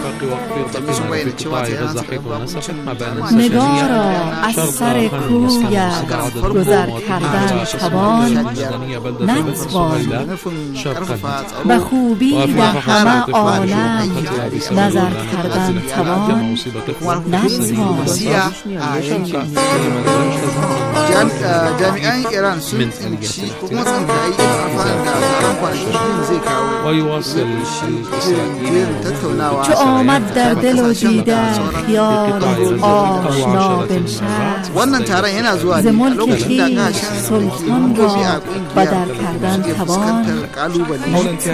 نگارا از سر کویت گذر کردن توان نتوان، به خوبی در همه عالم نظر کردن توان نتوان. jami'an Iran sun tsinci kuma tsinkayi amfani da tsaron kwanakin zai kawo tattaunawa. چو آمد در دل و دیده خیال آشنا بنشست، wannan taron yana zuwa ز ne a ملک lokacin da خویش kasashen سلطان را بدر کردن توان kalubale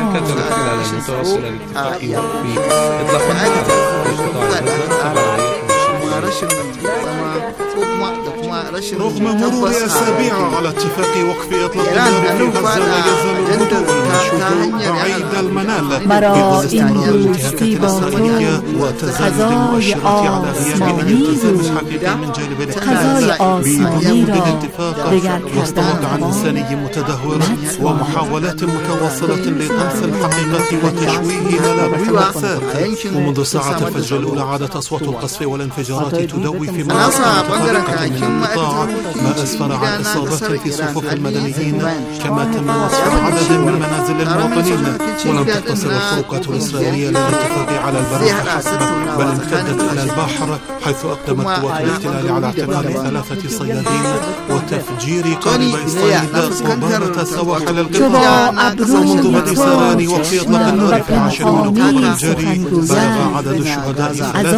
رغم مرور أسابيع على اتفاق وقف إطلاق النار في غزة، لا يزال الوضوء والشجوع بعيد المنال مرا في این ظل دوستی با تو وتزايد خزای المؤشرات على غياب آسمانی التزام بود، حقيقي من جانب خزای الاحتلال آسمانی را بالاتفاق دگر وسط کردن وضع توان إنساني متدهور ومحاولات متواصلة لطمس الحقيقة وتشويه ملامح المأساة. ومنذ ساعات الفجر الأولى عادت أصوات القصف والانفجارات تدوي في مناطق متفرقة من القطاع، ما أسفر عن إصابات في صفوف المدنيين، كما تم نصف عدد من منازل المواطنين. ولم تقتصر الخروقات الإسرائيلية للاتفاق على البر فحسب، بل امتدت إلى البحر، حيث أقدمت قوات الاحتلال على اعتقال 3 صيادين وتفجير قارب إسرائيل وبارة سواحل القطاع. ومنذ بدء سريان وقف إطلاق النار في 20 أكتوبر الجاري بلغ عدد الشهداء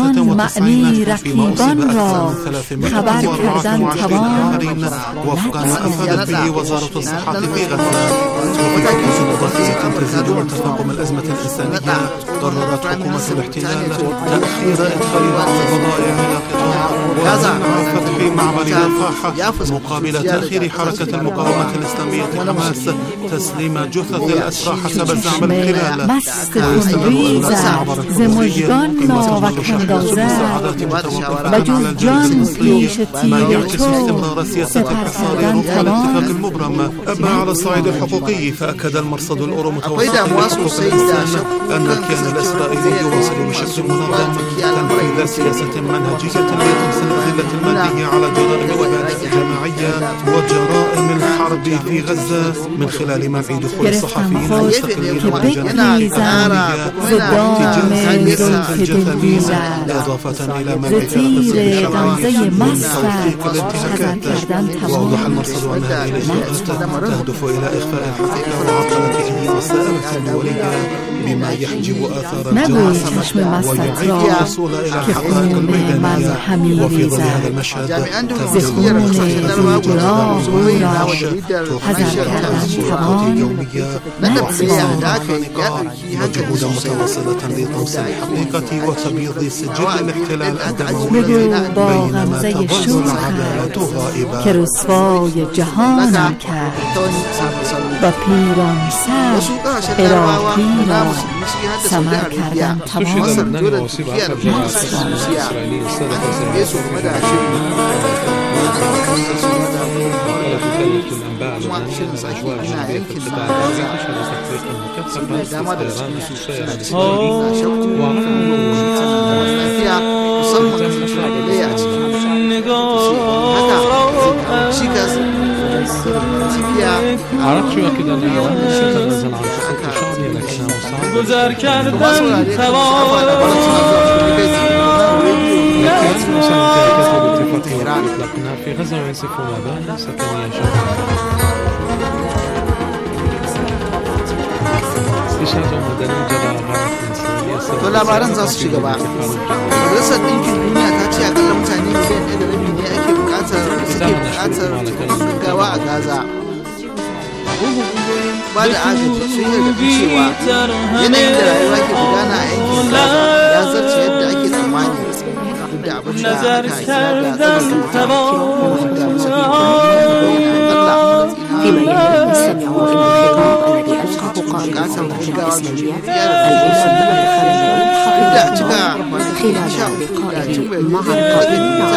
93 في موسم أكثر من 384 آخرين وفقا ما أفادت به وزارة الصحة في غزة. وفي حكم مضافية تزيد من تفاقم الأزمة الإنسانية، قررت حكومة الاحتلال تأخير إدخال بعض البضائع إلى قطاع ومنع فتح معبر رفح مقابل تأخير حركة المقاومة الإسلامية حماس تسليم جثث الأسرى حسب زعم الاحتلال. مست خونریزد ز مژگان ناوک اندازد، و جز جان پیش تیر تو سپر کردن توان. أما على الصعيد الحقوقي، فأكد المرصد الأورو متوسط أن الكيان الإسرائيلي يواصل بشكل منظم تنفيذ سياسة منهجية لتمس الأدلة المادية على جرائم الإبادة الجماعية وجرائم الحرب في غزة من خلال منع دخول الصحفيين المستقلين والجنائية إضافة إلى منع زتیر دنزه مصر الانتهاكات. وأوضح المرصد أن هذه الإجراءات تهدف إلى إخفاء الحقيقة وعطلة أي مساءلة دولية بما يحجب آثار الجرائم ويعيد الوصول إلى الحقائق الميدانية. وفي ظل هذا المشهد تبذل الشرطة اليومية وجهودا متواصلة لطمس الحقيقة وتبييض سجل الاحتلال الدموي، بينما تظل العدالة غائبة. که رسوای جهانم کرد و پیران سر عراقی را سمر کردن توان. عرفت شو أكيد أن إيران تتنازل عن حقوق شعبها لكنها صعبة گذر کردن توان. إطلاقنا في غزة وينسف مباني سكنية شعبية. استشهاد مدني جرى to labaran za su ci gaba. Majalisar Ɗinkin Duniya ta ce akalla mutane miliyan 1.5 ne ake bukatar gaggawa a Gaza. Ba da agaji sun yi da cewa yanayin da rayuwa ke gudana a yankin Gaza ya zarce yadda ake tsammani, duk da abin da aka فيما يلي نستمع إلى الخطاب الذي ألقاه قائد القوات الإسلامية خلال لقائه مع القائد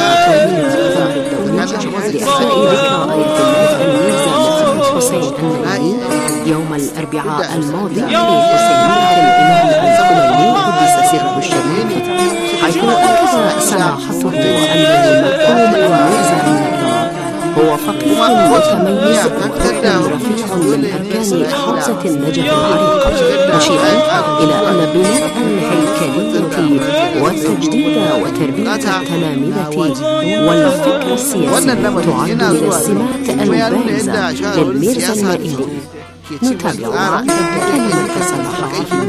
لإحياء ذكرى آية الله المنزلة الحسين النبوي يوم الأربعاء الماضي في حسينية الإمام الخميني قدس سره الشريف، حيث أكد سماحته أن المرحوم المرزا من الإمام هو فقيه متميز وفكر رفيع من أركان حوزة النجف العريقة، مشيرا إلى أن بناء الهيكلية والتجديد وتربية التلامذة والفكر السياسي تعد من السمات البارزة للميرزا المائلي. نتابع كلمة سماحته.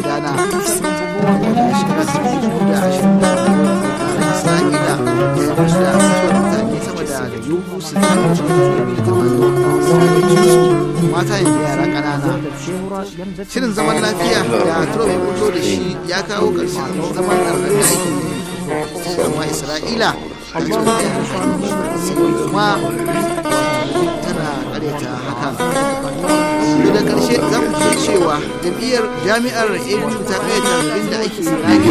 mata yanzu yara ƙanana. Shirin zaman lafiya da Trump ya fito da shi ya kawo ƙarshen zaman ɗarɗar da ake yi, amma Isra'ila kuma tana ƙaryata hakan. Da ƙarshe za mu ce cewa jami'ar ABU ta ƙaryata abin da ake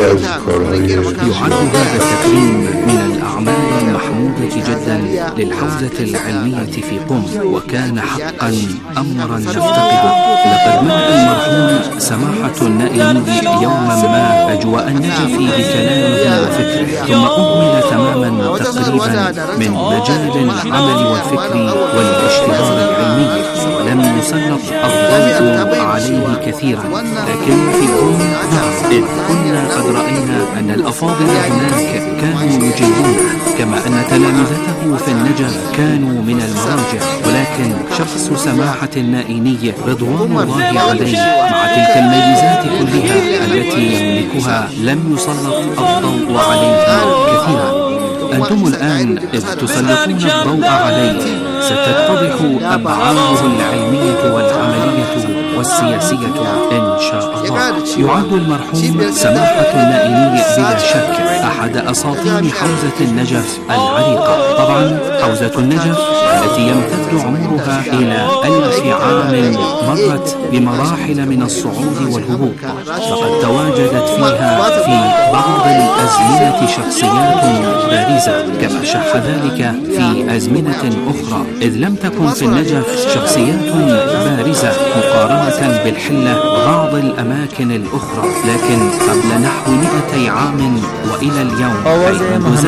يعد هذا التكريم من الأعمال المحمودة جدا للحوزة العلمية في قم، وكان حقا أمرا نفتقده. لقد ملأ المرحوم سماحة النائلي يوما ما أجواء النجف بكلامه وفكره، ثم أهمل تماما تقريبا من مجال العمل والفكر والاشتغال العلمي، ولم يسلط الضوء عليه كثيرا. لكن في قم إذ كنا قد رأينا أن الأفاضل هناك كانوا يجيدونه، كما أن تلامذته في النجف كانوا من المراجع، ولكن شخص سماحة النائيني رضوان الله عليه مع تلك الميزات كلها التي يملكها لم يسلط الضوء عليه كثيرا. أنتم الآن إذ تسلطون الضوء عليه ستتضح أبعاده العلمية والعملية والسياسية إن شاء الله. يعد المرحوم سماحة النائلي بلا شك أحد أساطين حوزة النجف العريقة. طبعا حوزة النجف التي يمتد عمرها إلى 1000 عام مرت بمراحل من الصعود والهبوط، فقد تواجدت فيها في بعض الأزمنة شخصيات بارزة، كما شح ذلك في أزمنة أخرى، إذ لم تكن في النجف شخصيات بارزة مقارنة بالحلة بعض الأماكن الأخرى. لكن قبل نحو 200 عام وإلى اليوم فإن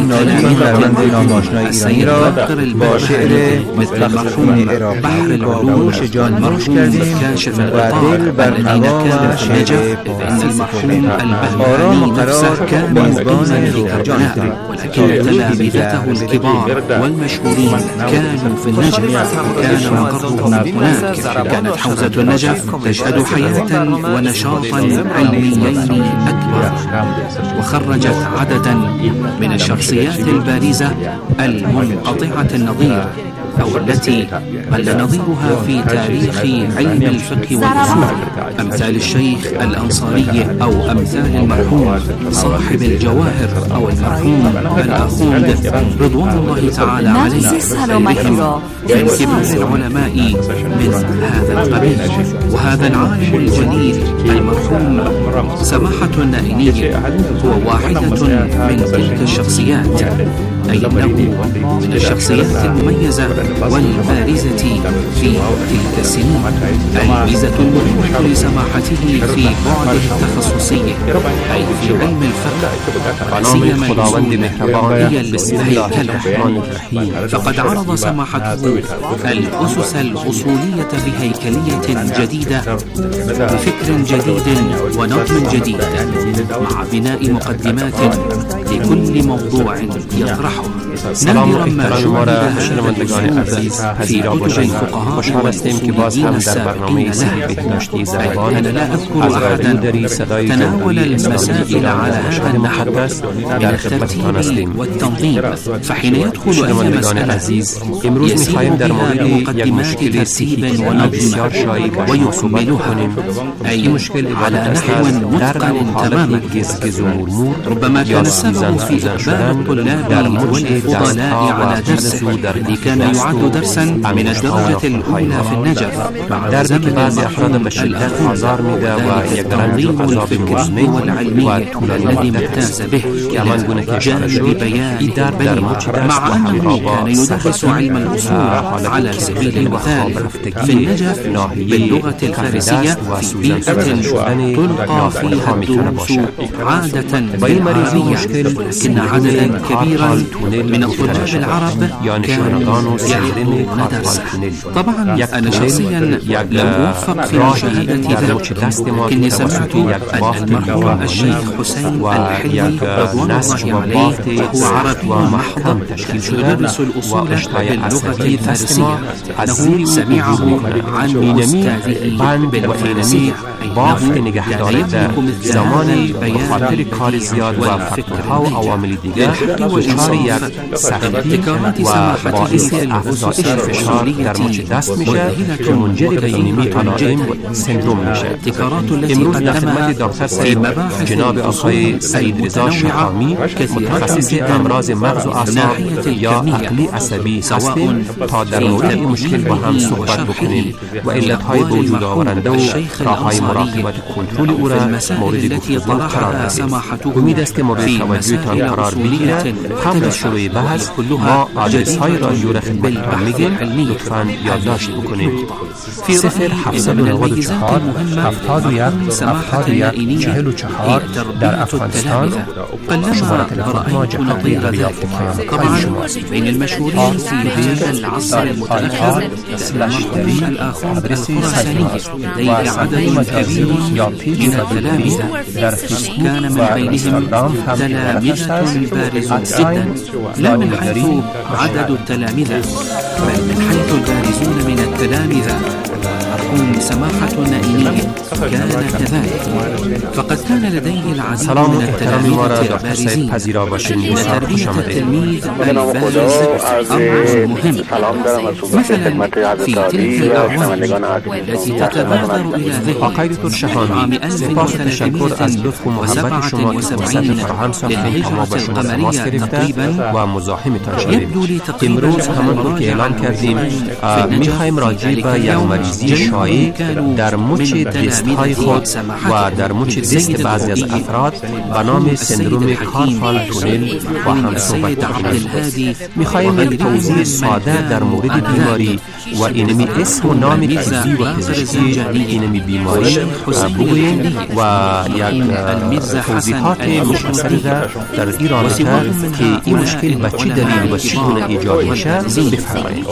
تلاميذ السيد بكر البرهاني مثل المرحوم بحر العلوم والمرحوم كاشف الغطاء الذين كانوا في النجف، إذ أن المرحوم البرهاني نفسه كان مقيما في كربلاء، ولكن تلامذته الكبار والمشهورين كانوا في النجف وكان مقرهم هناك. كانت حوزة النجف تشهد حياة ونشاطا علميين أكبر، وخرجت عددا من الشخصيات البارزة المنقطعة النظير، أو التي قل نظيرها في تاريخ علم الفقه والأصول، أمثال الشيخ الأنصاري أو أمثال المرحوم صاحب الجواهر أو المرحوم الأخوند رضوان الله تعالى عليه، وغيرهم من كبار العلماء من هذا القبيل. وهذا العالم الجليل المرحوم سماحة النائلي هو واحدة من تلك الشخصيات، أي إنه من الشخصيات المميزة والبارزة في تلك السنين. الميزة المهمة لسماحته في بعده التخصصي أي في علم الفقه، وسيما الأصول هي الهيكلة، فقد عرض سماحته الأسس الأصولية بهيكلية جديدة بفكر جديد ونظم جديد، مع بناء مقدمات لكل موضوع يطرحه. نادرا ما شوهد هذا الأسلوب في كتب الفقهاء والأصوليين السابقين له، أي أنا لا أذكر أحدا تناول المسائل على هذا النحو من الترتيب والتنظيم. فحين يدخل أي مسألة يسير بها بمقدمات ترتيب ونظم ويكملها، أي على نحو متقن تماما. ربما كان السبب في إقبال الطلاب والأبناء الفضلاء على درسه الذي كان يعد درسا من الدرجة الأولى في النجف بعد زمن المرحوم الأخوذ وذلك تنظيم الفكر والعلمي الذي امتاز به جانب بيان مع أنه كان يدرس علم الأصول على سبيل المثال في النجف باللغة الفارسية في بيئة تلقى فيها الدروس عادة بالعربية، ولكن عددا كبيرا من الطلاب العرب كانوا يحضرون درسه. طبعا أنا شخصيا لم أوفق في مشاهدة ذلك، لكني سمعت أن المرحوم الشيخ حسين الحلي رضوان الله عليه هو عربي محض يدرس الأصول باللغة الفارسية، أنه سمعه عن أستاذه بالفارسية، أنه لا يملك مثل هذا البيان والفكر للحق والإنصاف ابتكارات سماحته في الفصول الفشارية ابتكارات التي قدمها في مباحث الفصول المتنوعة كثيرة جدا من ناحية الكمية، سواء في تمويله وشرحه وإقوال المرحوم الشيخ الأنصاري في المسائل التي طرحها سماحته في مسائل أصولية مختلفة كلها جديدة بالبحث العلمي. في صفر 794 71 سماحة النائلية هي تربية التلامذة. قلما رأيت نظير ذلك. طبعا بين المشهورين في هذا العصر المتأخر المرحوم الآخوذ الخراساني لديه عدد كبير من التلامذة، كان من بينهم تلامذة بارزون جدا، لا من حيث عدد التلامذة بل من حيث البارزون من التلامذة. المرحوم سماحة النائلي كان كذلك، فقد كان لديه العديد من التلامذة البارزين. إن تربية التلميذ البارز أمر مهم، مثلا في تلك الأعوام التي تتبادر إلى ذهني عام 1377 للهجرة القمرية تقريبا، يبدو لي تقريبا میخوایم راجع به یک مریضی شایع در مچ دستهای خود و در مچ دست بعضی از افراد به نام سندروم کارپال تونل با هم صحبت کنیم. میخوایم یک توضیح ساده در مورد بیماری و اینمی اسم و نام طبی و پزشکی اینمی بیماری بگوییم و یک توضیحات مختصر در ایران که این مشکل به چه دلیل و چگونه ایجاد میشه بفرمایید.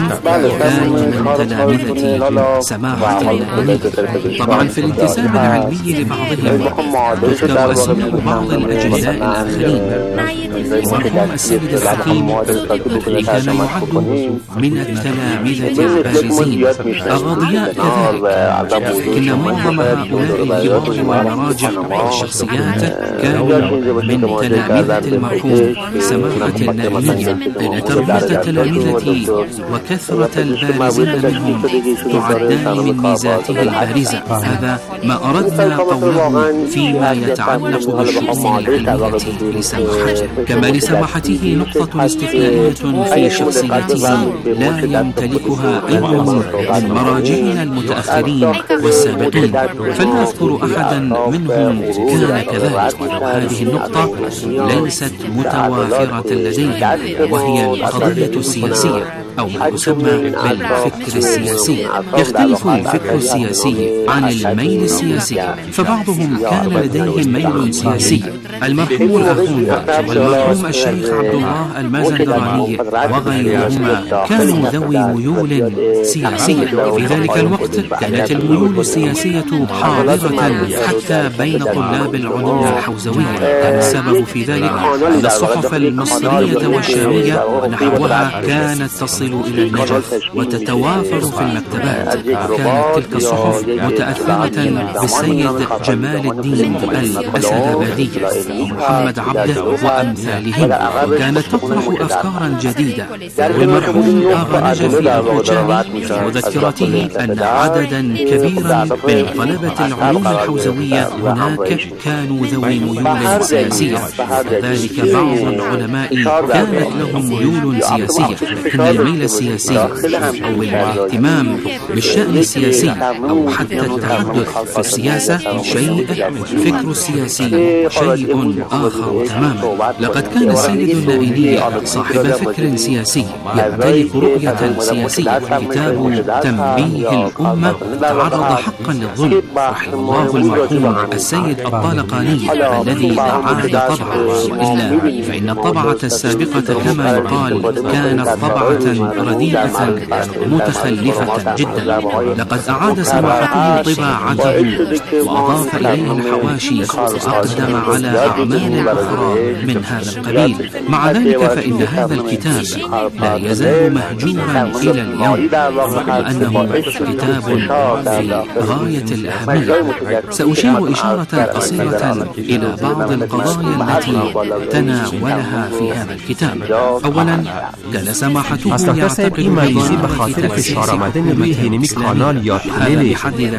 من تلامذة سماحة النائلي. طبعا في الانتساب العلمي لبعضهم تكتب أسماء بعض الأجلاء الآخرين. المرحوم السيد الحكيم الذي كان يعد من التلامذة البارزين، الغضياء كذلك، لكن معظم هؤلاء الكبار والمراجع والشخصيات كانوا من تلامذة المرحوم سماحة النائلي، لأن تربية التلامذة وكثرة البارزين منهم تعدان من ميزاته البارزة. هذا ما أردنا قوله فيما يتعلق بالشؤون العلمية لسماحته. كما لسماحته نقطة استثنائية في شخصيته لا يمتلكها أي من مراجعنا المتأخرين والسابقين، فلا أذكر أحدا منهم كان كذلك. هذه النقطة ليست متوافرة لديهم، وهي القضية السياسية أو ما يسمى بالفكر السياسي. يختلف الفكر السياسي عن الميل السياسي، فبعضهم كان لديهم ميل سياسي. المرحوم الأخوذ والمرحوم الشيخ عبد الله المازندراني وغيرهما كانوا ذوي ميول سياسية. في ذلك الوقت كانت الميول السياسية حاضرة حتى بين طلاب العلوم الحوزوية. السبب في ذلك أن الصحف المصرية والشامية ونحوها كانت تصل تصل إلى النجف وتتوافر في المكتبات. كانت تلك الصحف متأثرة بالسيد جمال الدين الأسدابادي ومحمد عبده وأمثالهم، وكانت تطرح أفكارا جديدة. والمرحوم آغا نجف البوجاني في مذكرته أن عددا كبيرا من طلبة العلوم الحوزوية هناك كانوا ذوي ميول سياسية، وذلك بعض العلماء كانت لهم ميول سياسية، لكن الميل السياسي أو الاهتمام بالشأن السياسي أو حتى التحدث في السياسة شيء، والفكر السياسي شيء آخر تماما. لقد كان السيد النائلي صاحب فكر سياسي يمتلك رؤية سياسية. كتاب تنبيه الأمة تعرض حقا للظلم، رحم الله المرحوم السيد الطالقاني الذي أعاد طبعه، وإلا فإن الطبعة السابقة كما يقال كانت طبعة رديئة متخلفة جدا. لقد أعاد سماحته طباعته وأضاف إليه الحواشي وأقدم على أعمال أخرى من هذا القبيل. مع ذلك فإن هذا الكتاب لا يزال مهجورا إلى اليوم، رغم أنه كتاب في غاية الأهمية. سأشير إشارة قصيرة إلى بعض القضايا التي تناولها في هذا الكتاب. أولا، كان سماحته يعتقد بخاطر فشار آمدن روی هینمی کانال یا تونلی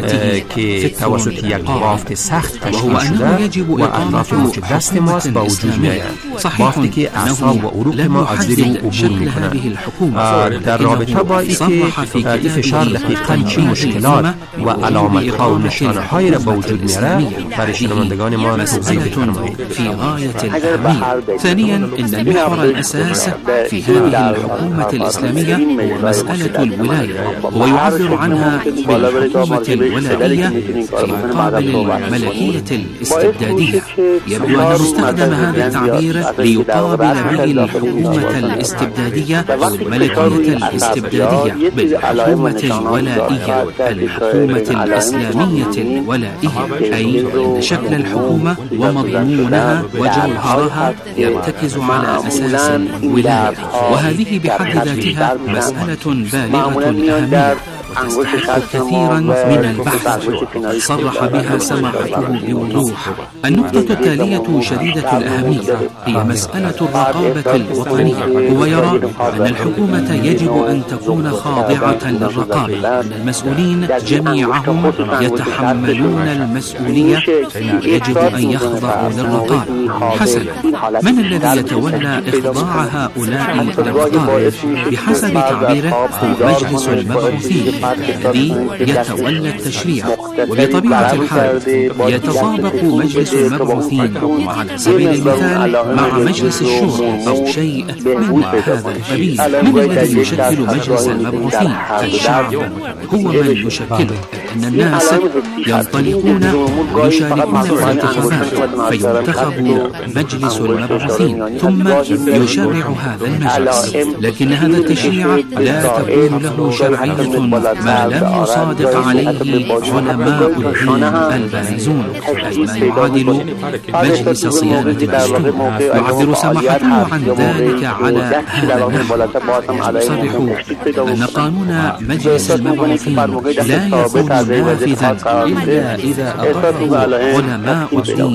که توسط یک بافت سخت تشکیل شده و اطراف موج دست ماست با وجود میآید. بافتی که اعصاب و عروق ما از زیر او عبور می‌کنند. در رابطه با اینکه این فشار دقیقاً چه مشکلات و علامت‌ها و نشانه‌هایی را به وجود می‌آورد برای شنوندگان ما توضیح فرمایید. في غاية الأهمية. ثانيا، إن المحور الأساس في هذه الحكومة الإسلامية هو مسألة الولاية، ويعبر عنها بالحكومة الولائية في مقابل الملكية الاستبدادية. يبدو أنه استخدم هذا التعبير ليقابل به الحكومة الاستبدادية أو الملكية الاستبدادية بالحكومة الولائية، الحكومة الإسلامية الولائية، أي أن شكل الحكومة ومضمونها وجوهرها يرتكز على أساس الولاية، وهذه بحد ذاتها مسألة بالغة الأهمية وتستحق كثيرا من البحث، وقد صرح بها سماحته بوضوح. النقطة التالية شديدة الأهمية هي مسألة الرقابة الوطنية. هو يرى أن الحكومة يجب أن تكون خاضعة للرقابة، أن المسؤولين جميعهم يتحملون المسؤولية ويجب أن يخضعوا للرقابة. حسنا، من الذي يتولى إخضاع هؤلاء للرقابة؟ بحسب تعبيره هو مجلس المبعوثين الذي يتولى التشريع، وبطبيعة الحال يتطابق مجلس المبعوثين على سبيل المثال مع مجلس الشورى أو شيء من هذا القبيل. من الذي يشكل مجلس المبعوثين؟ الشعب هو من يشكله، أن الناس ينطلقون ويشاركون في الانتخابات فينتخب مجلس المبعوثين ثم يشرع هذا المجلس، لكن هذا التشريع لا تكون له شرعية ما لم يصادق عليه علماء الدين البارزون، أي ما يعادل مجلس صيانة الدستور. يعبر سماحته عن ذلك على هذا النحو، يصرح أن قانون مجلس المبعوثين لا يكون نافذا إلا إذا أقره علماء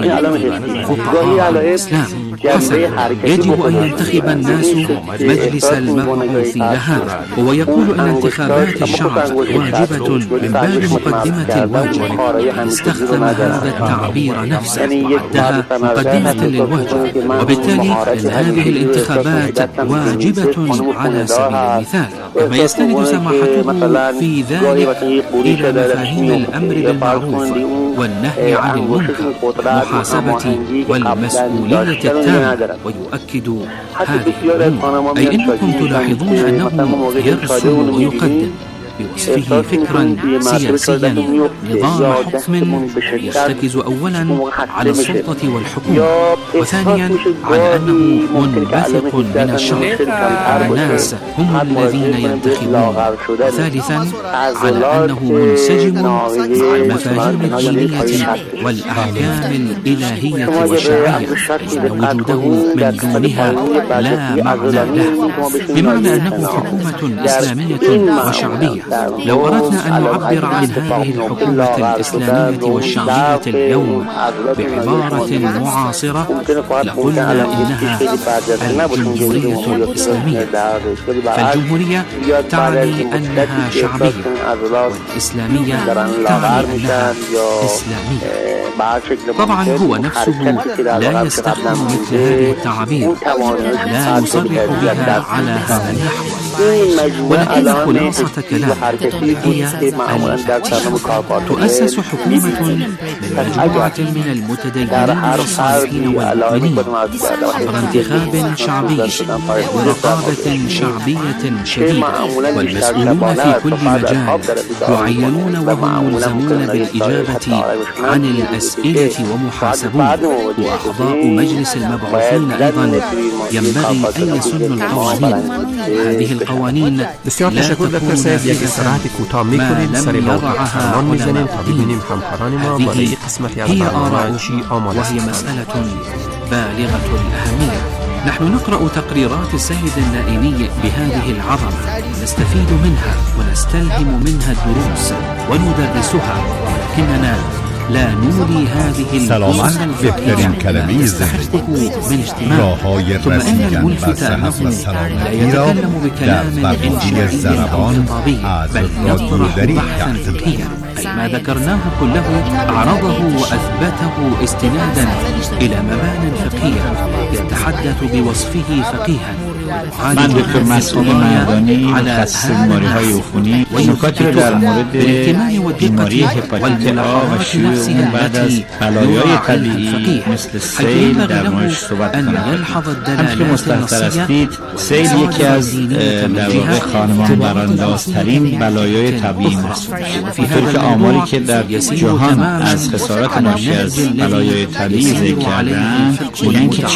الدين فقهاء الإسلام. حسنا، يجب أن ينتخب الناس مجلس المبعوث لهذا. هو يقول أن انتخابات الشعب واجبة من باب مقدمة الواجب، استخدم هذا التعبير نفسه وعدها مقدمة للواجب، وبالتالي أن هذه الانتخابات واجبة على سبيل المثال. كما يستند سماحته في ذلك إلى مفاهيم الأمر بالمعروف والنهي عن المنكر والمحاسبة والمسؤولية التامة، ويؤكد هذه الأمور، أي أنكم تلاحظون أنه يرسم ويقدم بوصفه فكرا سياسيا نظام حكم يرتكز أولا على السلطة والحكومة، وثانيا على أنه منبثق من الشعب والناس هم الذين ينتخبون، وثالثا على أنه منسجم مع المفاهيم الدينية والأحكام الإلهية والشرعية، فإن وجوده من دونها لا معنى له، بمعنى أنه حكومة إسلامية وشعبية. لو أردنا أن نعبر عن هذه الحكومة الإسلامية والشعبية اليوم بعبارة معاصرة لقلنا إنها الجمهورية الإسلامية، فالجمهورية تعني أنها شعبية، والإسلامية تعني أنها إسلامية. طبعا هو نفسه لا يستخدم مثل هذه التعابير، لا يصرح بها على هذا النحو، ولكن خلاصة كلامه هي تؤسس حكومة من مجموعة من المتدينين الصالحين والمؤمنين عبر انتخاب شعبي ورقابة شعبية شديدة، والمسؤولون في كل مجال يعينون وهم ملزمون بالإجابة عن الأسئلة ومحاسبون، وأعضاء مجلس المبعوثين أيضا ينبغي أن يسنوا القوانين. هذه القوانين لا تكون ما لم يضعها علماء. هذه هي آراء وهي مسألة بالغة الأهمية. نحن نقرأ تقريرات السيد اللائيني بهذه العظمة، نستفيد منها ونستلهم منها الدروس وندرسها، ولكننا لا نولي هذه الدروس بهترین کلمه تستحقه من اجتماع. ثم إن الملفت أنه لا يتكلم بكلام إنشائي أو خطابي، بل يطرح بحثا فقهيا، أي ما ذكرناه كله أعرضه وأثبته استنادا إلى مبان فقهية يتحدث بوصفه فقيها. من دکتر مسئول مردانی متخصص بیماری‌های عفونی نکاتی را در مورد بیماری هپاتیت آ و شیوع بعد از بلایای طبیعی مثل سیل در موردش صحبت کنم. همچنین که مستحضر هستید، سیل یکی از در واقع خانمان براندازترین بلایای طبیعی محسوب میشه، اینطور که آماری که در جهان از خسارات ناشی از بلایای طبیعی ذکر کردن میگن که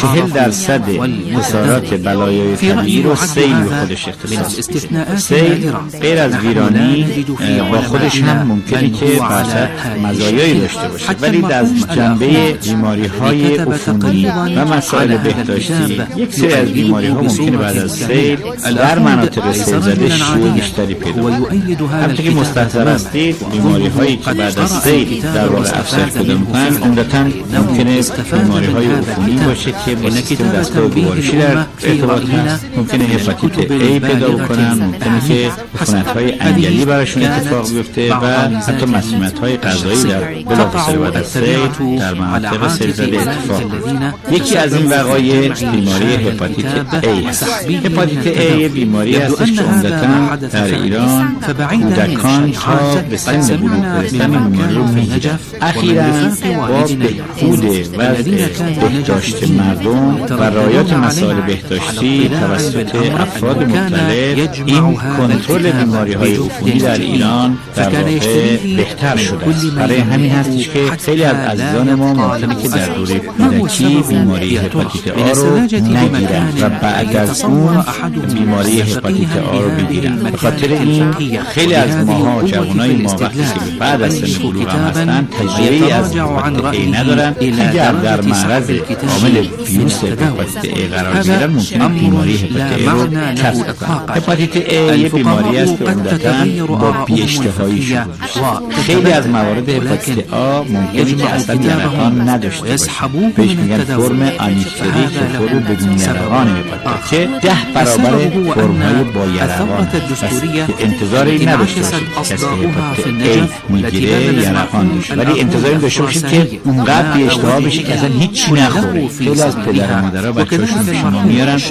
40% خسارات بلایای طبیعی رو سیل به خودش اختصاص میده. سیل غیر از ویرانی با خودش هم ممکنه که واسه مزایایی داشته باشه، ولی از جنبه بیماری‌های عفونی و مسائل بهداشتی یک سری از بیماری‌ها ممکنه بعد از سیل در مناطق سیل زده شیوع بیشتری پیدا کنه. همونطور که مستحضر هستید، بیماری‌هایی که بعد از سیل در واقع افزایش پیدا می‌کنن عمدتاً ممکنه بیماری‌های عفونی باشه که با سیستم دستگاه گوارشی در ارتباط هست، ممکنه هپاتیت A پیدا بکنن، ممکنه که عفونت‌های انگلی براشون اتفاق بیفته و حتی مسمومیت‌های غذایی در بلافاصله بعد از سیل در مناطق سیل زده اتفاق بیفته. یکی از این وقایع بیماری هپاتیت A هست. هپاتیت A بیماری هستش که عمدتاً در ایران کودکان تا به سن بلوغ رسیدن این بیماری رو میگیرن. اخیراً با بهبود وضع بهداشت مردم و رعایت مسائل بهداشتی توسط افراد مطلع این کنترل بیماری‌های عفونی در ایران در واقع بهتر شده است. برای همین هستش که خیلی از عزیزان ما ممکنه که در دوره کودکی بیماری هپاتیت آ رو نگیرن و بعد از اون بیماری هپاتیت آ رو بگیرن. به خاطر این خیلی از ماها جوانای ما وقتی که بعد از سن بلوغ هم هستن تجربه‌ای از هپاتیت A ندارن، اگر در معرض عامل ویروس هپاتیت A قرار بگیرن ممکنه بیماری هپاتیت A رو کسب کنن. هپاتیت A یه بیماری است که عمدتاً با بی‌اشتهایی شروع میشه. خیلی از موارد هپاتیت آ ممکنه که اصلا یرقان نداشته باشه، بهش میگن فرم آنیکتری که فرم بدون یرقان هپاتیت که 10 برابر فرم‌های با یرقان است که انتظاری نداشته باشید کسی که هپاتیت A میگیره یرقان داشته، ولی انتظاری داشته باشید که اونقدر بی‌اشتها بشه که اصلا هیچ چی نخوره. خیلی از پدر و مادرها بچه‌هاشون پیش ما میارن میگن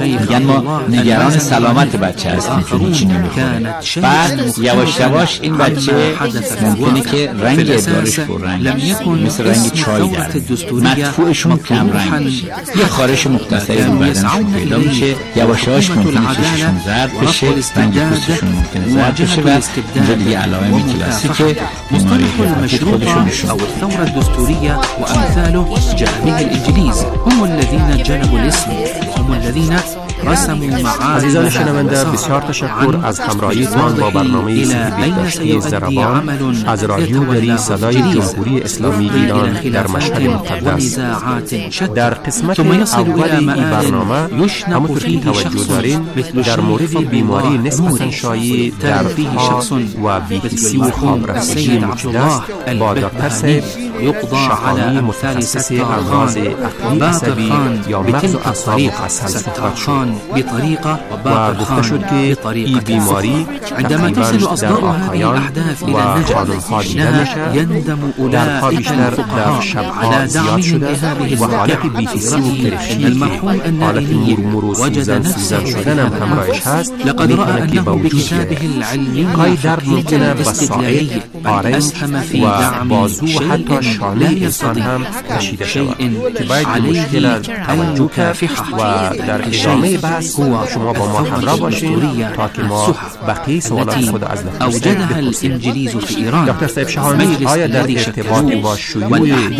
ما نگران سلامت بچه هستیم که هیچی نمیخوره. بعد یواش یواش این بچه ممکنه که رنگ دارش پررنگ مثل رنگ چای در مدفوعشون کم رنگ میشه، یه خارش مختصری رو بدنشون پیدا میشه، یواش یواش ممکنه چششون زرد بشه، رنگ پوستشون ممکنه زرد بشه و اینجا دیگه علائم کلاسیک بیماری هپاتیت خودشون نشون أو الثورة الدستورية وأمثاله جاء به الإنجليز، هم الذين جلبوا الاسم، هم الذين رسموا معالم. عزیزان شنونده، بسیار تشکر از همراهیتان با برنامه سپیددشتی زربان از رادیو دری صدای جمهوری اسلامی ایران در مشهد مقدس. در قسمت اول این برنامه همونطور که توجه داریم در مورد بیماری نسبتاً شایع در خواب و بی‌حسی و خواب رفتگی مجدست با دکتر صاحب شهانی متخصص امراض عقلی عصبی یا مغز و اعصاب و قسم صحبت شد و گفته شد که این بیماری عندما تصل أصداء هذه الأحداث إلى النجاح در خواب بیشتر در شبها زیاد شده و حالت بی‌حسی و کرشی المرحوم النائلي وجد نفسه شدن هم همراهش هست. لقد رأى أنه بكتابه العلمي در ممکنه بساعد آرنج و بازو و حتی شانه انسان هم کشیده شود که باید مشکل توجه کرد و در ادامه بحث شما با ما همراه باشید تا که ما بقیه سوالات خود از أوجدها الإنجليز في إيران. دکتر صاحب شهانی، آیا در ارتباط با شیوع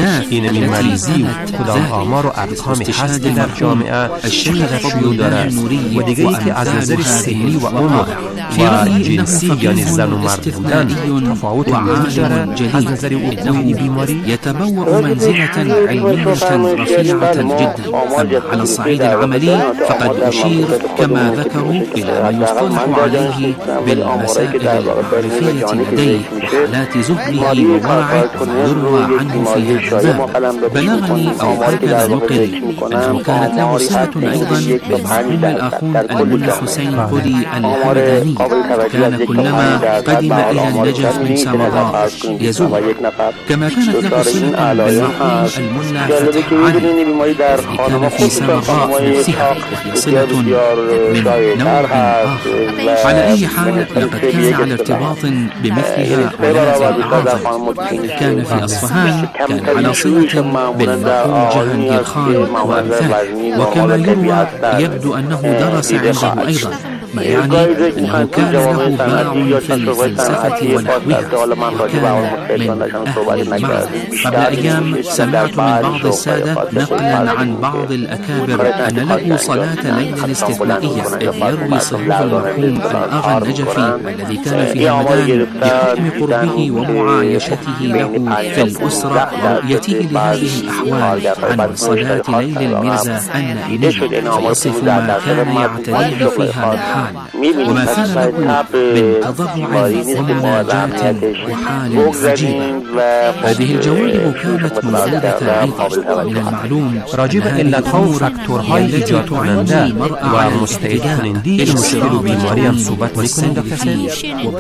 این مریضی کدام آمار و ارقام هست در جامعه چقدر شیوع دارد و دیگه ای که از نظر سنی و عمر و جنسی یعنی زن و مرد بودن تفاوت وجود دارد از نظر وقوع این بیماری؟ يتبوأ منزلة علمية رفيعة جدا. على الصعيد العملي فقد أشير كما ذكروا إلى ما يصطلح عليه بالمسائل المعرفية لديه وحالات زهده وورعه يروى عنه في هذا الباب. بلغني أو هكذا نقل أنه كانت له صلة أيضا بالمرحوم الأخوند الملا حسين قلي الحمداني، كان كلما قدم إلى النجف من سامراء يزور، كما كانت له صلة بالمرحوم الملا فتح علي كان في سامراء نفسها، وهي صلة من نوع آخر. على أي حال لقد كان على ارتباط بمثل هؤلاء الأعاظم. كان في أصفهان كان على صلة بالمرحوم جهانجير خان وأمثاله، وكما يروى يبدو أنه درس عنده أيضا، ما يعني أنه كان له باع في الفلسفة ونحوها وكان من أهل المعرفة. قبل أيام سمعت من بعض السادة نقلا عن بعض الأكابر أن له صلاة ليل استثنائية إذ يروي صحيح المرحوم الأغا النجفي الذي كان في همدان بحكم قربه ومعايشته له في الأسرة ورؤيته لهذه الأحوال عن صلاة ليل المرزا النائلي، فيصف ما كان يعتريه فيها من حال وما كان له من تضرع ومناجاة وحال عجيبة. هذه الجوانب كانت منفردة أيضا. ومن المعلوم راجب علتها و فاکتورهای ایجاد کننده و مستعد کننده مشکل و بیماری هم صحبت میکنیم دکتر صاحب.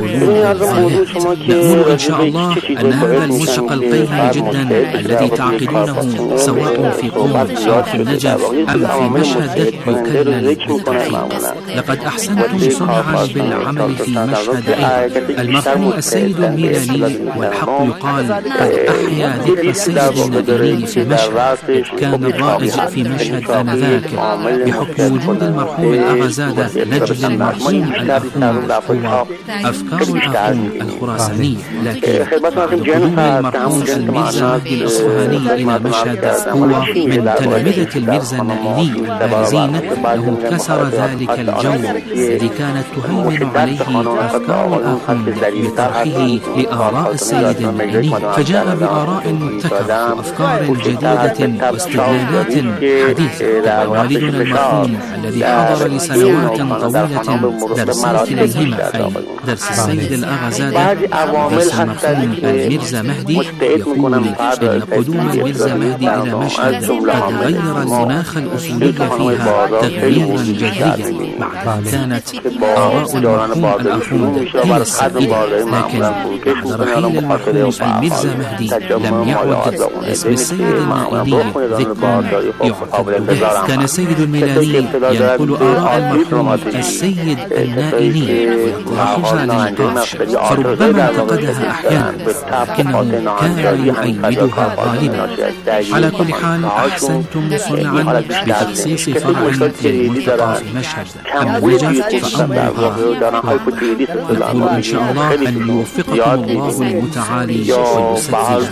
نأمل إن شاء الله أن هذا الملتقى القيم جدا الذي تعقدونه سواء في قم أو في النجف أم في مشهد يكلل بالتوفيق. لقد أحسنتم صنعا بالعمل في مشهد أيضا. المرحوم السيد الميلاني والحق يقال قد أحيا ذكر السيد النادري في مشهد كان الرائج في مشهد آنذاك بحكم وجود المرحوم الأغازادة نجل المرحوم الأخوند هو أفكار الأخوند الخراساني، لكن قدوم المرحوم الميرزا مهدي الأصفهاني إلى مشهد هو من تلامذة الميرزا النائلي البارزين، أنه كسر ذلك الجو الذي كانت تهيمن عليه أفكار الأخوند بطرحه لآراء السيد النائلي، فجاء بآراء مبتكرة وأفكار جديدة واستدلالات حديثة. والدنا المرحوم الذي حضر لسنوات طويلة درسات كليهما، أي درس السيد الأغازادة ودرس المرحوم الميرزا مهدي، يقول إن قدوم الميرزا مهدي إلى مشهد قد غير المناخ الأصولي فيها تغييرا جذريا. بعد كان كانت آراء المرحوم الأخوند هي السائدة، لكن بعد رحيل المرحوم الميرزا مهدي لم يعد اسم السيد الميلاني ذكرا يعتد به. كان السيد الميلاني ينقل آراء المرحوم السيد النائني ويطرحها للنقاش، فربما انتقدها أحيانا لكنه كان يؤيدها غالبا. على كل حال أحسنتم صنعا بتخصيص فرع للملتقى في مشهد. أما النجف فأمرها نقول إن شاء الله أن يوفقكم الله المتعالي والمسدد.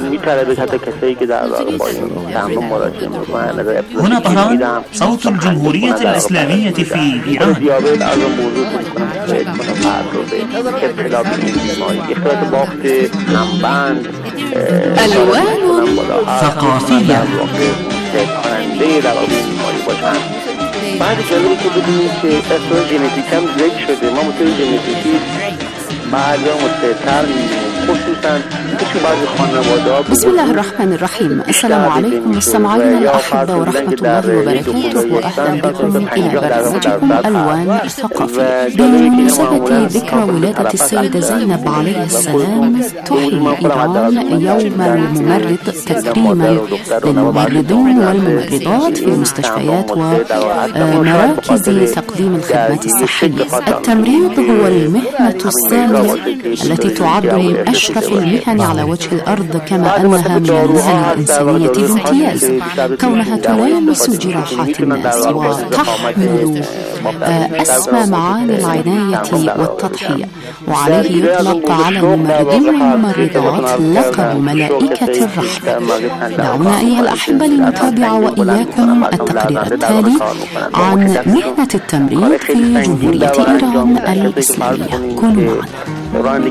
هنا طهران صوت الجمهورية الإسلامية في إيران. ألوان ثقافية. بعد جالبه که بدونیم که اصلا ژنتیک هم ذکر شده، ما موتور ژنتیکی بعد یا مستعدتر می‌بینیم، خصوصا بسم الله الرحمن الرحيم. السلام عليكم مستمعينا الأحبة ورحمة الله وبركاته، وأهلا بكم إلى برنامجكم ألوان ثقافية. بمناسبة ذكرى ولادة السيدة زينب عليه السلام تحيي إيران يوم الممرض تكريما للممرضين والممرضات في المستشفيات ومراكز تقديم الخدمات الصحية. التمريض هو المهنة الثانية التي تعد من أشرف المهن على وجه الأرض، كما أنها من المهن الإنسانية بامتياز، كونها تلامس جراحات الناس وتحمل أسمى معاني العناية والتضحية، وعليه يطلق على الممرضين والممرضات لقب ملائكة الرحمة. دعونا أيها الأحبة لنتابع وإياكم التقرير التالي عن مهنة التمريض في جمهورية إيران الإسلامية. كونوا معنا.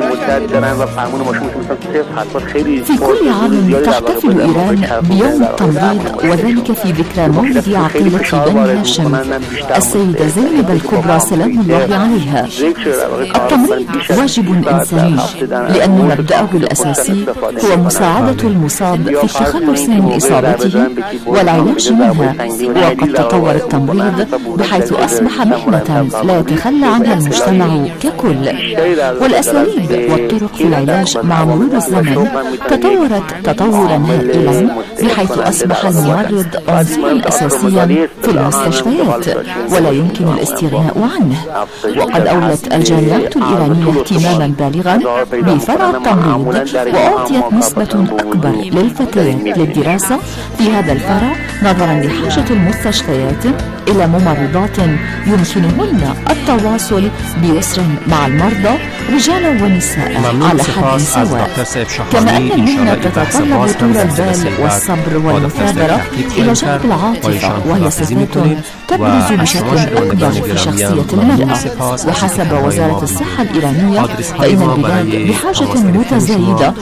في كل عام تحتفل إيران بيوم التمريض، وذلك في ذكرى مولد عقيلة بني هاشم السيدة زينب الكبرى سلام الله عليها. التمريض واجب إنساني لأن مبدأه الأساسي هو مساعدة المصاب في التخلص من إصابته والعلاج منها، وقد تطور التمريض بحيث أصبح مهنة لا يتخلى عنها المجتمع ككل، والأساليب والطرق في العلاج مع مرور الزمن تطورت تطورا هائلا بحيث أصبح الممرض عنصرا أساسيا في المستشفيات ولا يمكن الاستغناء عنه. وقد أولت الجامعات الإيرانية اهتماما بالغا بفرع التمريض، وأعطيت نسبة أكبر للفتيات للدراسة في هذا الفرع نظرا لحاجة المستشفيات إلى ممرضات يمكنهن التواصل بيسر مع المرضى رجالا ونساء على حد سواء، كما أن المهنة تتطلب طول البال والصبر والمثابرة إلى جانب العاطفة، وهي صفات تبرز بشكل أكبر في شخصية المرأة. وحسب وزارة الصحة الإيرانية فإن البلاد بحاجة متزايدة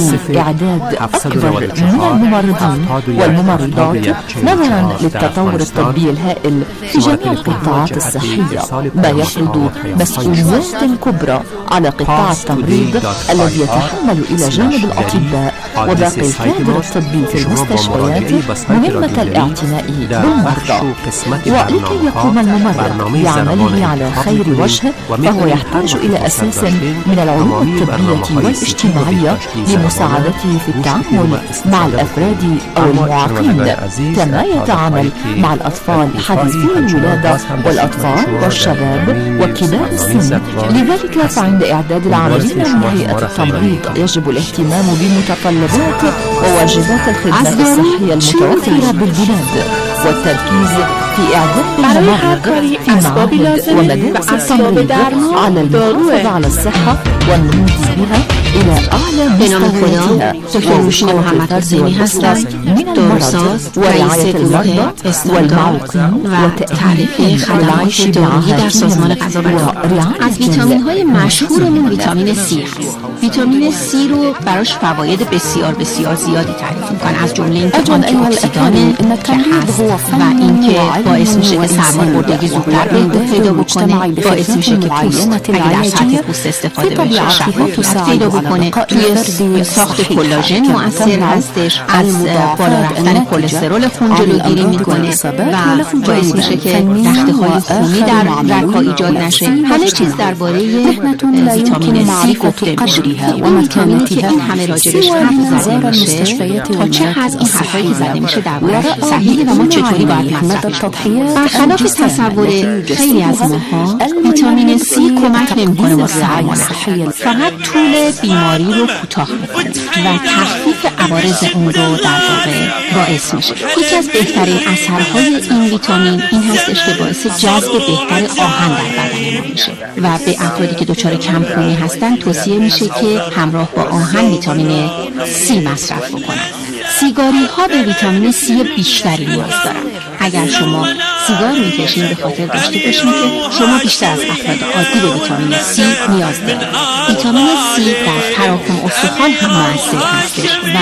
لإعداد أكبر من الممرضين والممرضات نظرا للتطور الطبي الهائل في جميع القطاعات الصحية، ما يفرض مسؤوليات كبرى على قطاع التمريض الذي يتحمل إلى جانب الأطباء وباقي الكادر الطبي في المستشفيات مهمة الاعتناء بالمرضى. ولكي يقوم الممرض بعمله على خير وجه فهو يحتاج إلى أساس من العلوم الطبية والاجتماعية لمساعدته في التعامل مع الأفراد أو المعاقين، كما يتعامل مع الأطفال حديثي الولادة والأطفال والشباب وكبار السن. لذلك فعند إعداد العاملين من هيئة التمريض يجب الاهتمام بمتطلبات وواجبات الخدمات الصحية المتوفرة بالبلاد، والتركيز في إعداد الممرض في معاهد ومدارس التمريض على المحافظة على الصحة والنهوض بها إلى أعلى مستوياتها، دکتر محمد حسینی هستم، دورساز ورئیس گروه والمعوقين و تعریف خدمات دارویی در سازمان غذا و دارو. از ویتامین های مشهورمون ویتامین سی هست. ویتامین سی رو براش فواید بسیار بسیار زیادی تعریف میکنن، از جمله اینکه آنتی اکسیدانه که هست و اینکه باعث میشه که سرماخوردگی زودتر بهبود پیدا بکنه، باعث میشه که پوست اگه در سطح پوست استفاده بشه شفافیت پیدا بکنه، توی ساخت کلاژن مؤثر هستش، از بالا رفتن کلسترول خون جلوگیری میکنه و باعث میشه که رختخوابی خونی در رگ‌ها ایجاد نشه. همه چیز درباره ویتامین سی گفته میشه و ویتامینی که این همه راجبش حرف زده میشه، تا چه حد این حرفایی که زده میشه درباره‌اش صحیحه و ما چطوری باید مصرفش کنیم. برخلاف تصور خیلی از ماها ویتامین سی کمک نمیکنه با سلامت، فقط طول بیماری رو کوتاه میکنه و تخفیف عوارض اون رو در واقع باعث میشه. یکی از بهترین اثرهای این ویتامین این هستش که باعث جذب بهتر آهن در بدن ما میشه و به افرادی که دچار کم‌خونی هستن توصیه میشه که همراه با آهن ویتامین سی مصرف بکنن. سیگاری ها به ویتامین سی بیشتری نیاز دارن. اگر شما سیگار میکشین به خاطر داشته باشین که شما بیشتر از افراد عادی به ویتامین سی نیاز دارید. ویتامین سی در تراکم استخوان هم مؤثر هستش و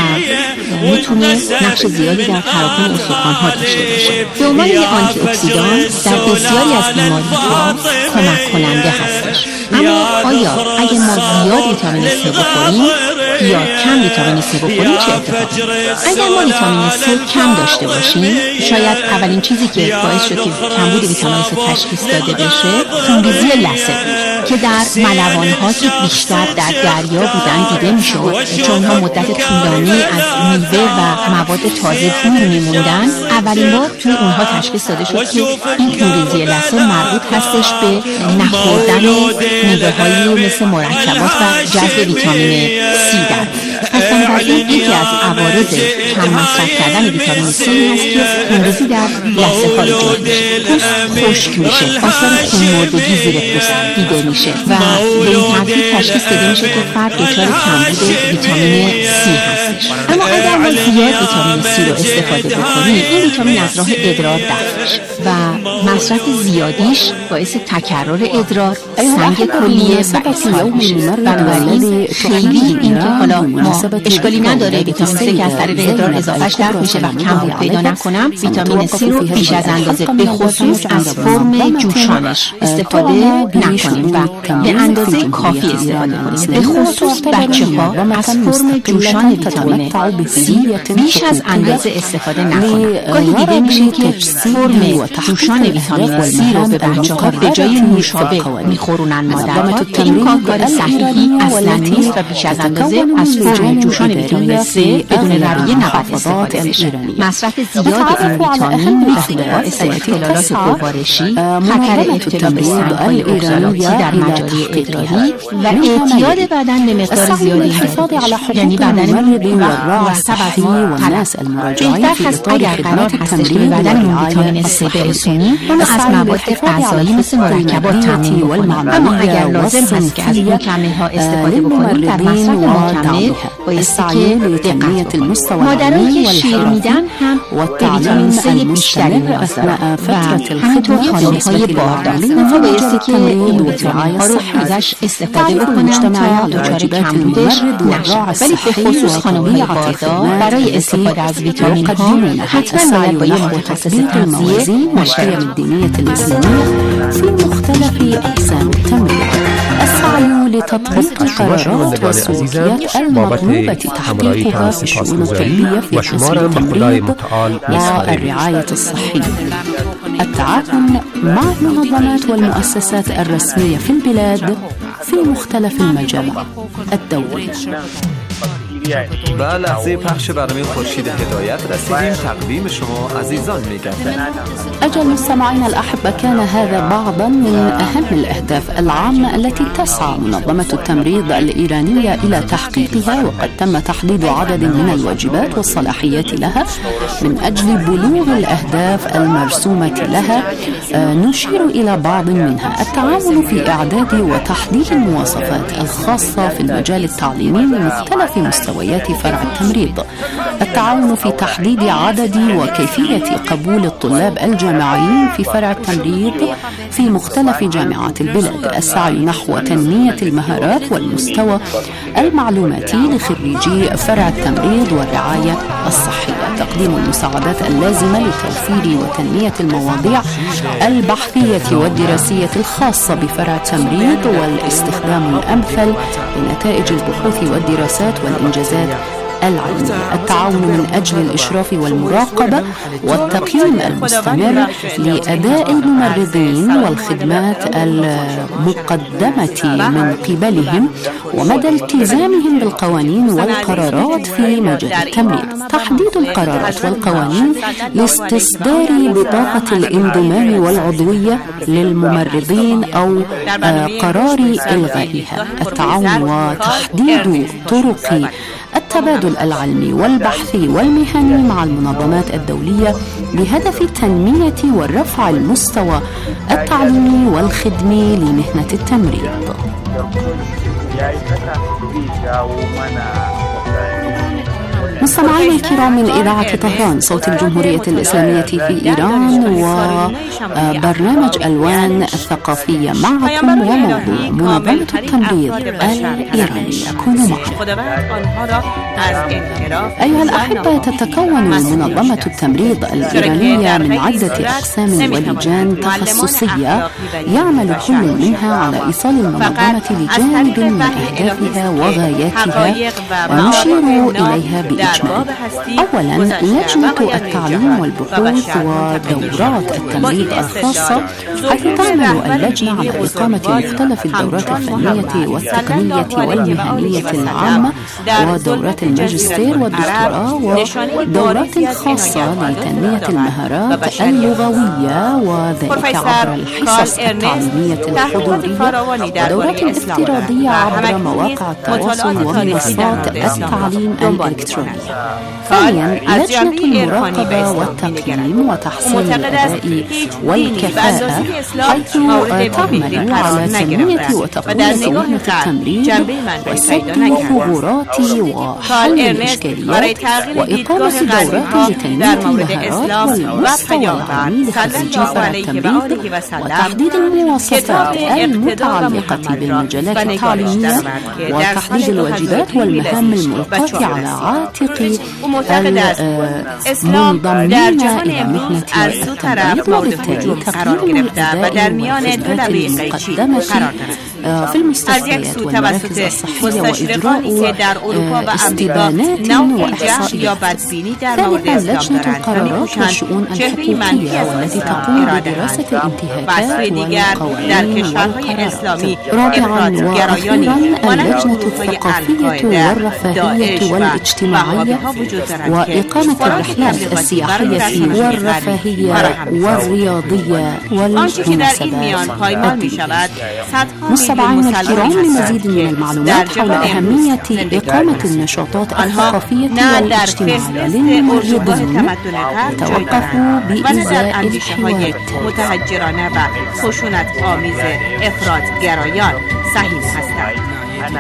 میتونه نقش زیادی در تراکم استخوان ها داشته باشه. به عنوان یک آنتی اکسیدان در بسیاری از بیماری ها کمک کننده هستش. اما آیا اگه ما زیاد ویتامین سی بخوریم یا کم ویتامین سی بخوریم چه اتفاقی؟ اگر ما ویتامین سی کم داشته باشیم، شاید اولین چیزی که باعث شد که کمبود ویتامین سی تشخیص داده بشه خونریزی لثه بود که در ملوان‌ها که بیشتر در دریا بودن دیده میشد، چون ها مدت طولانی از میوه و مواد تازه دور میموندن. اولین بار توی اونها تشخیص داده شد که این خونریزی لثه مربوط هستش به نخوردن میوه‌هایی مثل مرکبات و جذب ویتامین سی در. پس بنابراین یکی از عوارض کم مصرف کردن ویتامین سی هست که خونریزی در لثه ها ایجاد میشه، پوست خشک میشه، آثار خونمردگی زیر پوست دیده میشه و به این ترتیب تشخیص داده میشه که فرد دچار کمبود ویتامین سی هستش. اما اگر ما زیاد ویتامین سی رو استفاده بکنیم، این ویتامین از راه ادرار دفع میشه و مصرف زیادیش باعث تکرار ادرار، سنگ کلیه و اسهال میشه. بنابراین خیلی این که حالا ما اشکالی نداره ویتامین سی که از طریق ادرار اضافهش درک میشه و کمبود پیدا نکنم، ویتامین سی رو بیش از اندازه به خصوص از فرم جوشانش استفاده نکنیم و به اندازه کافی استفاده کنیم. به خصوص بچه‌ها از فرم جوشان ویتامین سی بیش از اندازه استفاده نکنیم. گاهی دیده میشه که فرم جوشان ویتامین سی رو به بچه‌ها به جای نوشابه میخورونن مادرها که این کار صحیحی اصلا نیست و بیش از اندازه از فرم جوشان ویتامین سی بدون ضروری نباید استفاده بشه. مصرف زیاد این ویتامین میتونه باعث اختلالات گوارشی، خطر ابتلا به سنگ‌های اکسالاتی در مجاری ادراری و اعتیاد بدن به مقدار زیادی یعنی بدنمون مرتب از ما بهتر هست اگر قرار هستش که به بدنمون ویتامین سی برسونیم اما از مواد غذایی مثل مرکبات تامین بکنیم. اما اگر لازم هست که از مکمل‌ها استفاده بکنیم در مصرف مکمل بایستی که دقت کنیم. مادرانی که شیر میدن هم به ویتامین سی بیشتری نیاز دارن و همینطور خانم‌های باردار. اونها بایستی که این ویتامین ها رو ازش استفاده بکنن تا دچار کمبودش نشن. ولی به خصوص خانم‌های باردار برای استفاده از ویتامین ها حتما باید با یک متخصص تغذیه مشورت الدينية الإسلامية في مختلف أقسام التمريض. السعي لتطبيق القرارات والسلوكيات المطلوبة تحقيقها في الشؤون الطبية في قسم التمريض والرعاية الصحية. التعاون مع المنظمات والمؤسسات الرسمية في البلاد في مختلف المجالات الدولية. و لحظه پخش برنامه خورشید هدایت رسیدیم تقدیم شما عزیزان می‌گردد. أجل المستمعين الأحبة، كان هذا بعضا من أهم الأهداف العامة التي تسعى منظمة التمريض الإيرانية إلى تحقيقها، وقد تم تحديد عدد من الواجبات والصلاحيات لها من أجل بلوغ الأهداف المرسومة لها. نشير إلى بعض منها: التعاون في إعداد وتحديد المواصفات الخاصة في المجال التعليمي لمختلف مستويات مستويات فرع التمريض، التعاون في تحديد عدد وكيفية قبول الطلاب الجامعيين في فرع التمريض في مختلف جامعات البلاد، السعي نحو تنمية المهارات والمستوى المعلوماتي لخريجي فرع التمريض والرعاية الصحية، تقديم المساعدات اللازمة لتوفير وتنمية المواضيع البحثية والدراسية الخاصة بفرع التمريض والاستخدام الأمثل لنتائج البحوث والدراسات والإنجازات العلمية، التعاون من أجل الإشراف والمراقبة والتقييم المستمر لأداء الممرضين والخدمات المقدمة من قبلهم ومدى التزامهم بالقوانين والقرارات في مجال التمريض، تحديد القرارات والقوانين لاستصدار بطاقة الانضمام والعضوية للممرضين أو قرار إلغائها، التعاون وتحديد طرق التبادل العلمي والبحثي والمهني مع المنظمات الدولية بهدف تنمية ورفع المستوى التعليمي والخدمي لمهنة التمريض. مستمعينا الكرام من إذاعة طهران صوت الجمهورية الإسلامية في إيران وبرنامج ألوان الثقافية معكم وموضوع منظمة التمريض الإيرانية. كونوا معنا. أيها الأحبة، تتكون منظمة التمريض الإيرانية من عدة أقسام ولجان تخصصية يعمل كل منها على إيصال المنظمة لجانب من أهدافها وغاياتها ونشير إليها بإجمال. أولا، لجنة التعليم والبحوث ودورات التمريض الخاصة، حيث تعمل اللجنة على إقامة مختلف الدورات الفنية والتقنية والمهنية العامة ودورات الماجستير والدكتوراه ودورات خاصة لتنمية المهارات اللغوية، وذلك عبر الحصص التعليمية الحضورية ودورات افتراضية عبر مواقع التواصل ومنصات التعليم الإلكتروني. ثانيا، لجنة المراقبة والتقييم وتحسين الأداء والكفاءة، حيث تعمل على تنمية وتقوية مهنة التمريض وسد الثغرات وحل الإشكاليات وإقامة دورات لتنمية المهارات والمستوى العلمي لخريجي فرع التمريض وتحديد المواصفات المتعلقة بالمجالات التعليمية وتحديد الواجبات والمهام الملقاة على عاتق المنضمين إلى مهنة التمريض، وبالتالي تقييم الأداء والخدمات المقدمة في المستشفيات والمراكز الصحية وإجراء استبانات وإحصائيات. ثالثا، لجنة القرارات والشؤون الحقوقية والتي تقوم بدراسة الانتهاكات والقوانين والقرارات. رابعا وأخيرا، اللجنة الثقافية والرفاهية والاجتماعية وإقامة الرحلات السياحية والرفاهية والرياضية والمناسبات. مستمعينا الكرام، لمزيد من المعلومات حول أهمية إقامة النشاطات الثقافية والاجتماعية للممرضين توقفوا بإزاء الحوارات. متهجرانه و خشونت آمیز افراط گرایان صحیح هستند.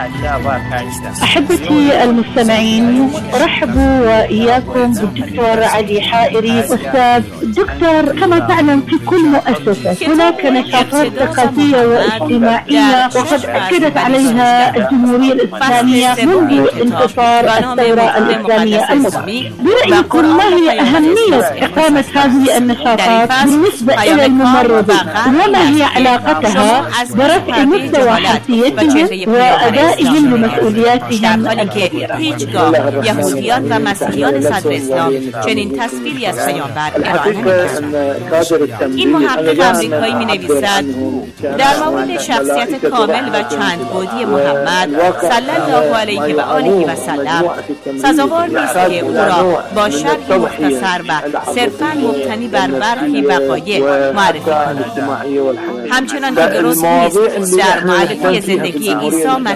أحبتي المستمعين، أرحب وإياكم بالدكتور علي حائري. أستاذ دكتور، كما تعلم في كل مؤسسة هناك نشاطات ثقافية واجتماعية، وقد أكدت عليها الجمهورية الإسلامية منذ انتصار الثورة الإسلامية المباركة. برأيكم ما هي أهمية إقامة هذه النشاطات بالنسبة إلى الممرضين، وما هي علاقتها برفع مستوى حيثيتهم وأدائهم لمسئولیتهم الكبيرة؟ هیچگاه یهودیان و مسیحیان صدر اسلام چنین تصویری از پیامبر ارائه نمی‌کنند. این محقق آمریکایی می‌نویسد در مورد شخصیت کامل و چندبعدی محمد صلی الله علیه و آله و سلم سزاوار نیست که او را با شرح مختصر و صرفاً مبتنی بر برخی وقایع معرفی کنند. همچنان که درست نیست در معرفی زندگی عیسی مسیح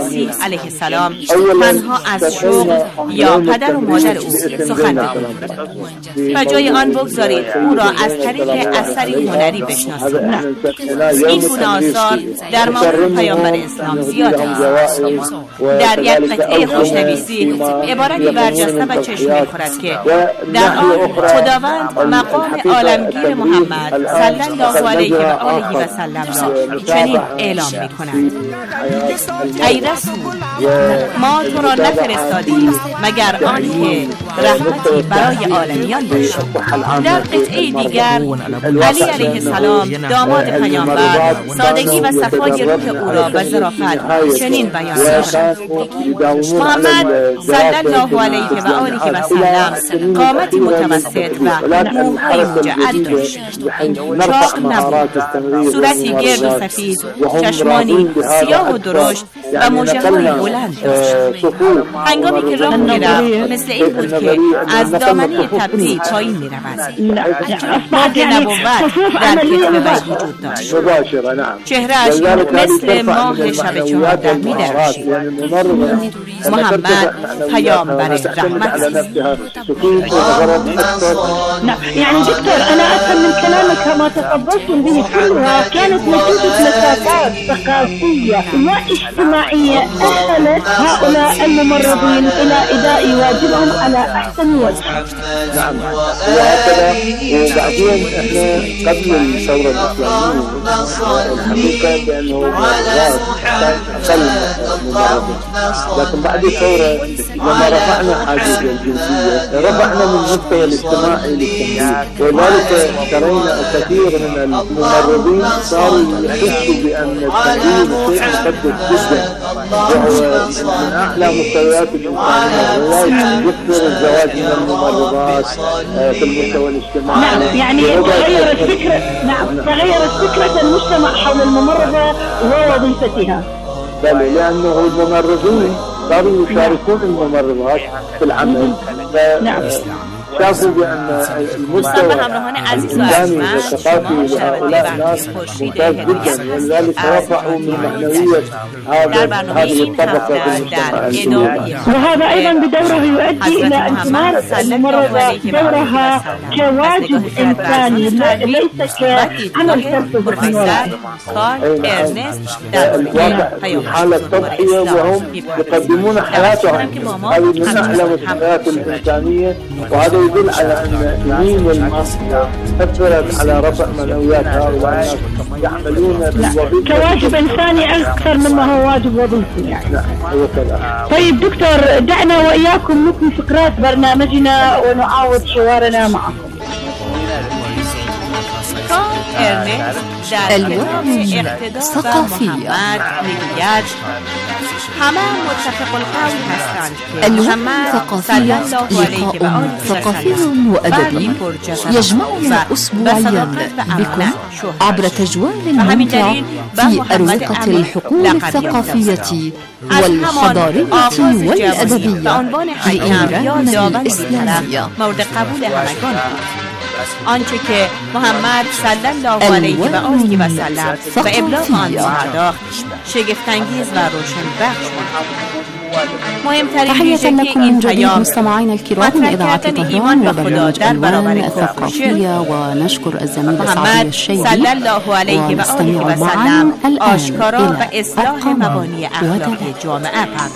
مسیح علیه السلام تنها از شغل یا پدر و مادر او سخن بگویید و جای آن بگذارید او را از طریق اثری هنری بشناسید. این گونه آثار در مورد پیامبر اسلام زیاد است. در یک قطعه خوشنویسی عبارتی برجسته و چشم می‌خورد که در آن خداوند مقام عالمگیر محمد صلی الله علیه و آله و سلم را چنین اعلام می‌کند: ای رسول، ما تو را نفرستادیم مگر آنکه رحمتی برای عالمیان باشد. در قطعه دیگر علی علیه السلام داماد پیامبر سادگی و صفای روح او را به ظرافت چنین بیان می‌کند: محمد صلی الله علیه و آله و سلم قامتی متوسط و موهای مجعد داشت، چاق نبود، صورتی گرد و سفید، چشمانی سیاه و درشت و مژه‌های بلند داشت. هنگامی که راه می‌رفت مثل این بود که از دامنه تپه‌ای پایین می‌رود. مد نبوت در کتف وی وجود داشت. چهره‌اش مثل ماه شب 14 می‌درخشید. محمد پیامبر رحمت است. يعني دكتور أنا أفهم من كلامك ما تفضلتم به كلها كانت نتيجة مسافات ثقافية واجتماعية أهلت هؤلاء الممرضين إلى أداء واجبهم على أحسن وجه. نعم، وهكذا. وبعدين احنا قبل الثورة الإسلامية الحقيقة بأنه أقل ممرضين، لكن بعد الثورة لما رفعنا حاجز الجنسية رفعنا من المستوى الاجتماعي للتمريض، ولذلك ترينا كثير من الممرضين صاروا يحسوا بأن التمريض شيء مقدس جدا، وهو من أعلى مستويات الإنسانية، يكثر الزواج من الممرضات في المستوى الاجتماعي. نعم، يعني تغيرت فكرة، تغيرت فكرة المجتمع حول الممرضة ووظيفتها. بل لأنه الممرضين صاروا يشاركون الممرضات في العمل. نعم. شافوا بأن المستوى الإنساني والثقافي لهؤلاء الناس ممتاز جدا، ولذلك رفعوا من معنوية هذه الطبقة في المجتمع. وهذا أيضا بدوره يؤدي إلى أن تمارس الممرضة دورها كواجب إنساني ليس كعمل فلسفي من وراء. الواقع حالة تضحية وهم يقدمون حياتهم، هذه من أعلى مستويات الإنسانية، وهذا يدل على أن الدين والمعصية أثرت على رفع معنويات هؤلاء الناس يعملون بالوظيفة كواجب إنساني أكثر مما هو واجب وظيفي يعني. طيب دكتور، دعنا وإياكم نكمل فقرات برنامجنا ونعاود حوارنا معكم. الوان ثقافية. همه متفق القول هستند الوان ثقافية لقاء ثقافي وأدبي يجمعنا أسبوعيا بكم عبر تجوال ممتع في أروقة الحقول الثقافية والحضارية والأدبية لإيران الإسلامية. مورد قبول همگان آنچه که محمد صلی الله علیه و آله و سلم و ابلاغ آن پرداخت شگفت‌انگیز و روشن بخش تحية لكم من جديد مستمعينا الكرام من إذاعة طهران وبرنامج ألوان الثقافية، ونشكر الزميل سعيد الشيبي ونستمع معا الآن إلى أرقام ودلائل.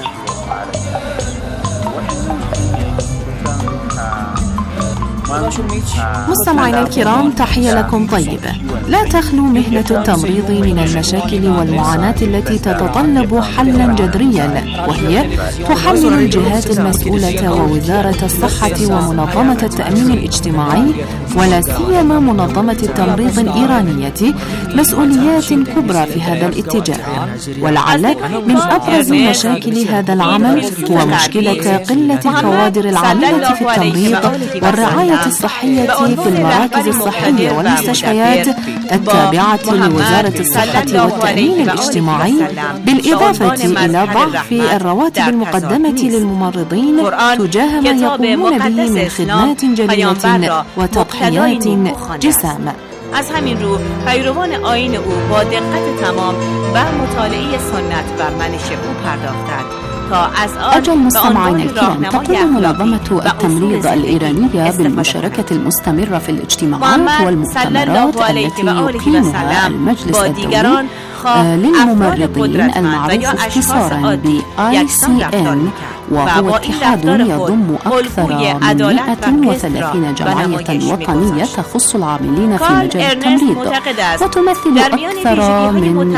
مستمعينا الكرام، تحية لكم طيبة. لا تخلو مهنة التمريض من المشاكل والمعاناة التي تتطلب حلا جذريا، وهي تحمل الجهات المسؤولة ووزارة الصحة ومنظمة التأمين الاجتماعي ولا سيما منظمة التمريض الإيرانية مسؤوليات كبرى في هذا الاتجاه. ولعل من أبرز مشاكل هذا العمل هو مشكلة قلة الكوادر العاملة في التمريض والرعاية الصحية في المراكز الصحية والمستشفيات التابعة لوزارة الصحة والتأمين الاجتماعي، بالإضافة إلى ضعف الرواتب المقدمة للممرضين تجاه ما يقومون به من خدمات جليلة وتضحيات جسام. از همین رو پیروان آیین او با دقت تمام به مطالعه سنت و منش او پرداختند تا از أجل مستمعينا الكرام، تقوم منظمة التمريض الإيرانية بالمشاركة المستمرة في الاجتماعات والمؤتمرات التي يقيمها المجلس الدولي للممرضين المعروف اختصارا ب ICN، وهو اتحاد يضم أكثر من 130 جمعية وطنية تخص العاملين في مجال التمريض، وتمثل أكثر من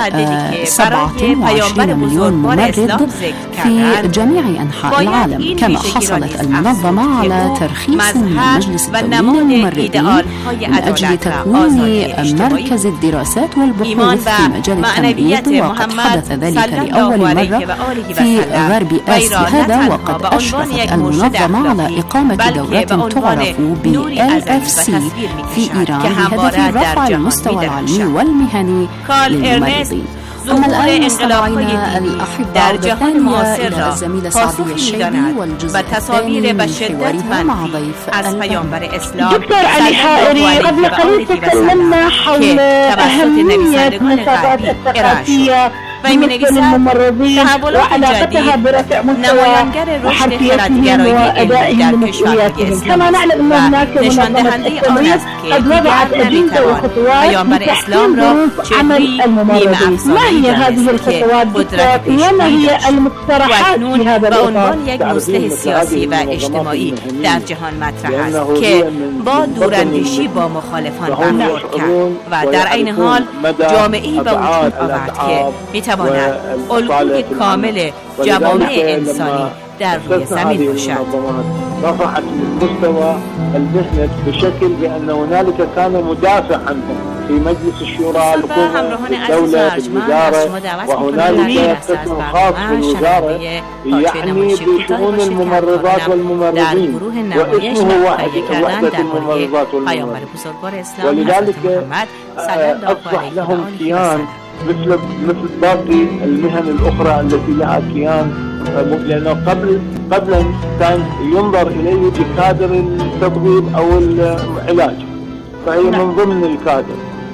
27 مليون ممرض في جميع أنحاء العالم. كما حصلت المنظمة على ترخيص من المجلس الدولي للممرضين من أجل تكوين مركز الدراسات والبحوث في مجال التمريض، وقد حدث ذلك لأول مرة في غرب آسيا. هذا وقد أشرفت المنظمة على إقامة دورات تعرف ب LFC في إيران بهدف رفع المستوى العلمي والمهني للممرضين. أما الآن مستمعينا الأحبة الثانية إلى الزميلة سعدية الشيبي والجزء الثاني من حوارها مع ضيف دكتور علي حائري. قبل قليل تكلمنا حول أهمية المسابقات الثقافية مثل الممرضين وعلاقتها برفع مستوى وحرفيتهم وأدائهم ومسؤولياتهم. كما نعلم أن هناك منظمة التمريض قد وضعت أجندة وخطوات لتحسين ظروف عمل الممرضين. ما هي هذه الخطوات وما هي المقترحات في هذا الإطار؟ یک مسلح سیاسی و اجتماعی در جهان مطرح است که با دوراندیشی با مخالفان برخورد کرد و در عین حال جامعه‌ای به وجود آورد که میتواند الگوی کامل جوامع انسانی در روی زمین باشد. رفعت مستوى المهنة بشكل بأن هنالك كان مدافع عنهم في مجلس الشورى الدولة الوزارة، وهنالك قسم خاص في الوزارة يعني بشؤون الممرضات والممرضين واسمه وحدة الممرضات والممرضين، ولذلك أصبح لهم كيان مثل باقي المهن الأخرى التي لها كيان، لأنه قبلا كان ينظر إليه بكادر التطبيب أو العلاج، فهي من ضمن الكادر.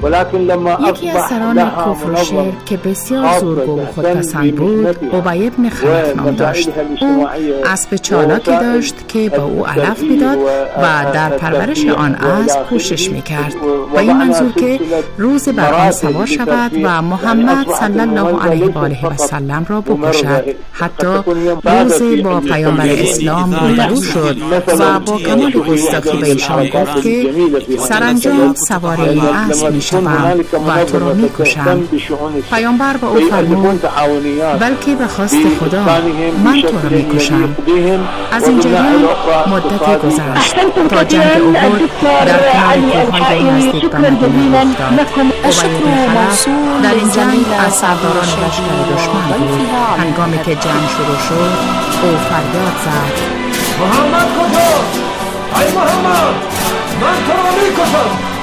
یکی از سران کفرشر که بسیار زورگو و خودپسند بود ابی بن خلف نام داشت. او اسب چالاکی داشت که با او علف میداد و در پرورش آن اسب کوشش میکرد و این منظور که روز بر آن سوار شود و محمد صلی الله علیه و آله و سلم را بکشد. حتی روز با پیامبر اسلام روبرو شد و با کمال گستاخی به ایشان گفت که سرانجام سوار این اسب میشد و تو را میکشم. پیامبر با او فرمود بلکه به خواست خدا من تو را میکشم. از این جریان مدتی گذشت تا جنگ احد در کنار کوههای نزدیک به مدینه افتاد. ابی بن خلف در این جنگ از سرداران لشکر دشمن بود. هنگامی که جنگ شروع شد او فریاد زد محمد کجاست؟ ای محمد من تو را میکشم.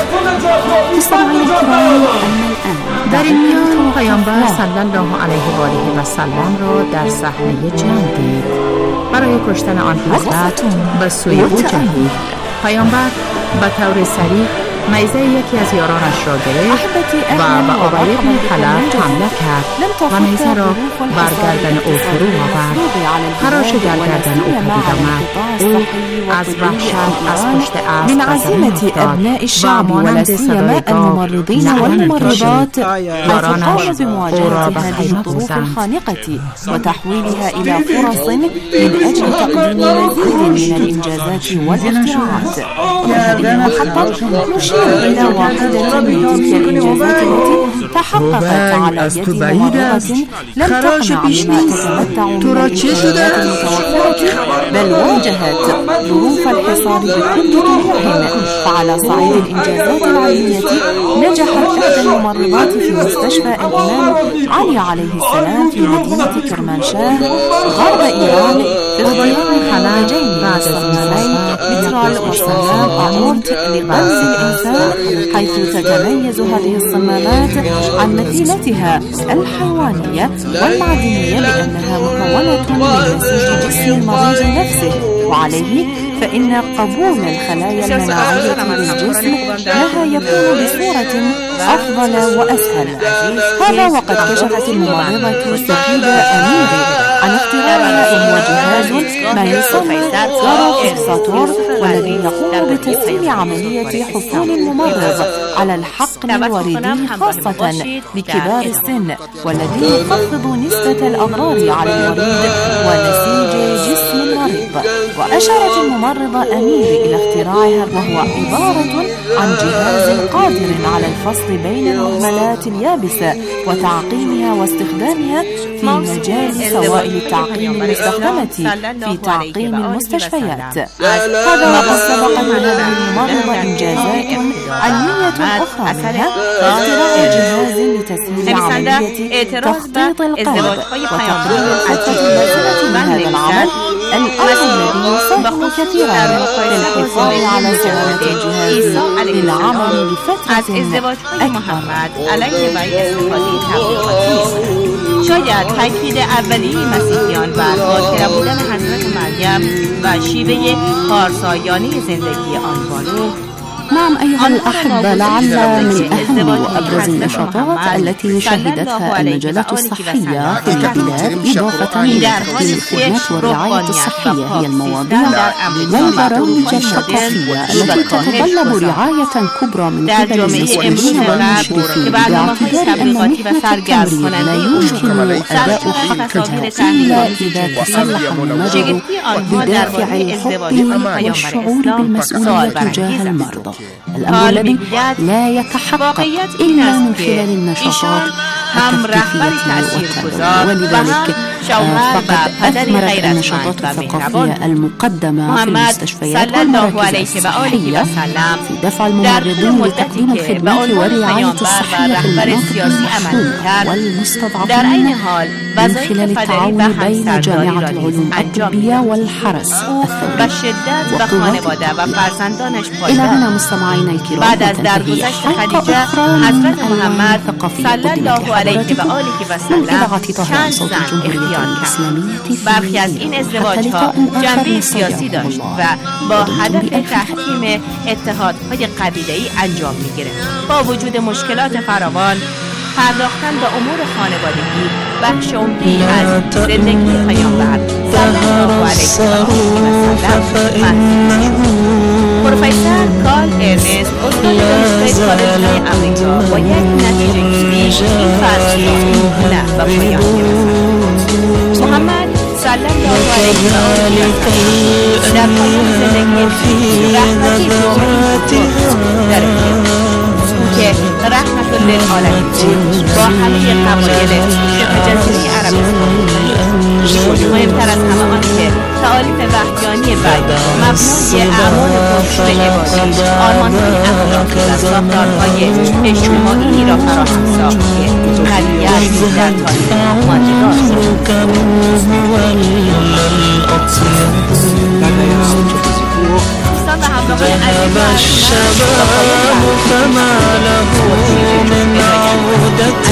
در این میان پیامبر صلی الله علیه و آله و سلم را در صحنه جنگ دید. برای کشتن آن حضرت به سوی او جهید. پیامبر به طور سریع نیزه یکی از یارانش را گرفت و به ابی بن خلف حمله کرد و نیزه را بر گردن او فرو آورد. خراش در گردن او پدید آمد. او از وحشت از پشت اسب من عزيمة أبناء الشعب ولا سيما الممرضين والممرضات القيام بمواجهة هذه الظروف الخانقة وتحويلها إلى فرص من أجل تقديم مزيد من الإنجازات والاختراعات. وهذه المحطة نشير إلى واحدة من تلك الإنجازات التي تحققت على يد ممرضة لم تقنع بما تتمتع من الإمكانيات المتوفرة، بل واجهت ظروف الحصار بكل طرقهم. فعلى صعيد الإنجازات العلمية نجحت إحدى الممرضات في مستشفى الإمام علي عليه السلام في مدينة كرمانشاه غرب إيران باختيار خلاجين بعد الصمامين مترال والسلام أورت لغرز الإنسان، حيث تتميز هذه الصمامات عن مثيلتها الحيوانية والمعدنية بأنها مكونة من نسيج جسم المريض نفسه. وعليه فإن قبول الخلايا المناعية للجسم لها يكون بصورة أفضل وأسهل. هذا وقد كشفت الممرضة سفيدة أميري عن اختراعها وهو جهاز ما يسمى جاروفيكساتور، والذي يقوم بتسهيل عملية حصول الممرض على الحقن الوريدي خاصة لكبار السن، والذي يخفض نسبة الأضرار على المريض ونسيج جسم المريض. وأشارت الممرضة أميري إلى اختراعها وهو عبارة عن جهاز قادر على الفصل بين المهملات اليابسة وتعقيمها واستخدامها في مجال سوائل التعقيم المستخدمة في تعقيم المستشفيات. هذا وقد سبق من هذه الممرضة إنجازات علمية أخرى، منها اختراع جهاز لتسهيل عملية تخطيط القلب وتقليل الفترة النازلة من هذا العمل، الأمر الذي يساهم كثيرا في الحفاظ على سلامة الجهاز للعمل لفترة أكبر. شاید تاکید اولیه مسیحیان بر باطل بودن حضرت مریم و شیوه پارسایانه زندگی آن بانو. نعم أيها الأحبة، لعل من أهم وأبرز النشاطات التي شهدتها المجلات الصحية في البلاد إضافة لتقديم الخدمات والرعاية الصحية هي المواضيع والبرامج الثقافية التي تتطلب رعاية كبرى من قبل المسؤولين والمشرفين، باعتبار أن مهنة التمريض لا يمكن أداء حقها إلا إذا تسلح المرض بدافع الحب والشعور بالمسؤولية تجاه المرضى، الأمر الذي لا يتحقق إلا من خلال النشاطات التثقيفية والتربوية. ولذلك فقد أثمرت النشاطات الثقافية المقدمة في المستشفيات والمراكز الصحية في دفع الممرضين لتقديم الخدمات والرعاية الصحية في المناطق المحرومة والمستضعفين من خلال التعاون بين جامعة العلوم الطبية والحرس الثوري إلى هنا مستمعينا الكرام بعد از درگذشت خدیجه حضرت محمد صلی الله علیه و آله و سلم چند زن اختیار کرد. برخی از این ازدواج‌ها جنبه سیاسی داشت و با هدف تحکیم اتحادهای قبیله‌ای انجام می‌گرفت. با وجود مشکلات فراوان، پرداختن به امور خانوادگی بخش عمده‌ای از زندگی پیامبر صلی الله علیه و آله و سلم. پروفسور کارل ارنست استاد دانشگاه کالج آمریکا با یک نتیجه گیری این فرض را و پایان گرفت. محمد صلی الله علیه و آله و سلم در پایان زندگی رحمتی در که رحمت للعالمین بود با همه قبایل شبه جزیره عربستان. مهمتر از همه آن که تعالیم وحیانی بعد مبنای اعمال پرشور عبادی آرمان‌های اخلاقی و ساختارهای اجتماعی را فراهم ساخت که طبیعت در تاریخ ماندگار دوستان و همراهان عزیز فما له من عودة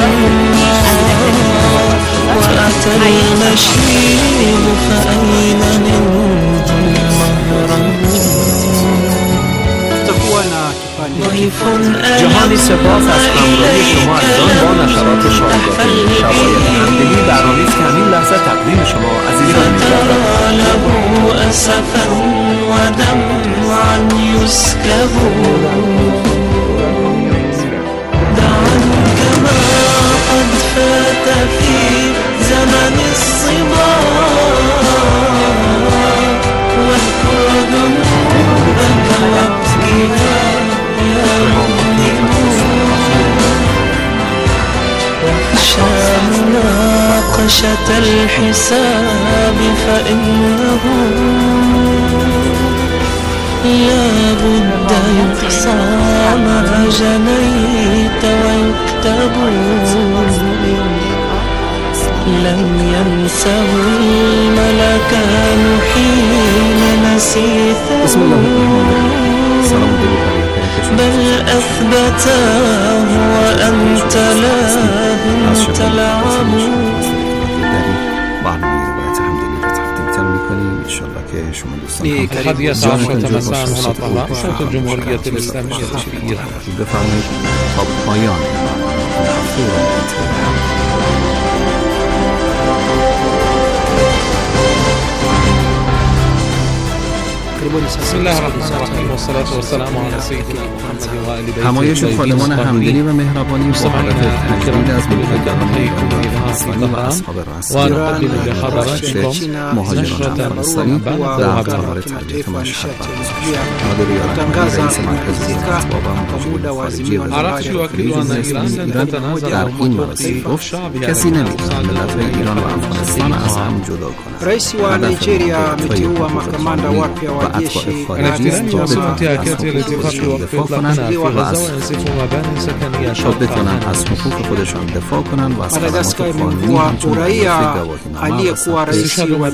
وأتى المشيب فأين منه المهرب. جهانی سپاس از همراهی شما عزیزان با نشرات شایگاهی شبای همدلی برنامه است که همین لحظه تقدیم شما عزیزان می‌شود. أسفا ودمعا يسكب دعا كما قد فات في زمن الصبا واذكر ذنوبك وابكنا يا مذنب واخشى مناقشة الحساب فإنه لا بد يقصى ما جنيت ويكتب لم ينسه الملكان حين نسيته بل أثبتاه وأنت لا تلعب. برنامه روایت همدلی را تقدیمتان میکنیم. انشالله که شما دوست ni karibu saa 10 مساء هنا طهران صوت الجمهورية الإسلامية في إيران. بفرمایید تا پایان هفته بسم الله الرحمن الرحیم و صلات و سلام علی سیدنا محمد و آل بیته. همایش خادمان همدلی و مهربانی با هدف تشکیل از مبلغان افغانی و اصحاب رسمی و نقدم لحضراتكم مهاجران افغانستانی در قرار تربیت مشهد نادر یاران رئیس مرکز اسباب مهاجرین خارجی عرفت يؤكد أن إيران لن تتنازل در این مراسم گفت کسی نمی‌تواند ملت‌های ایران و افغانستان از هم جدا کند. Rais wa Nigeria ameteua makamanda wapya wa jeshi تا بتوانند از حقوق خودشان دفاع کنند و از خدمات قانونی aliyekuwa rais wa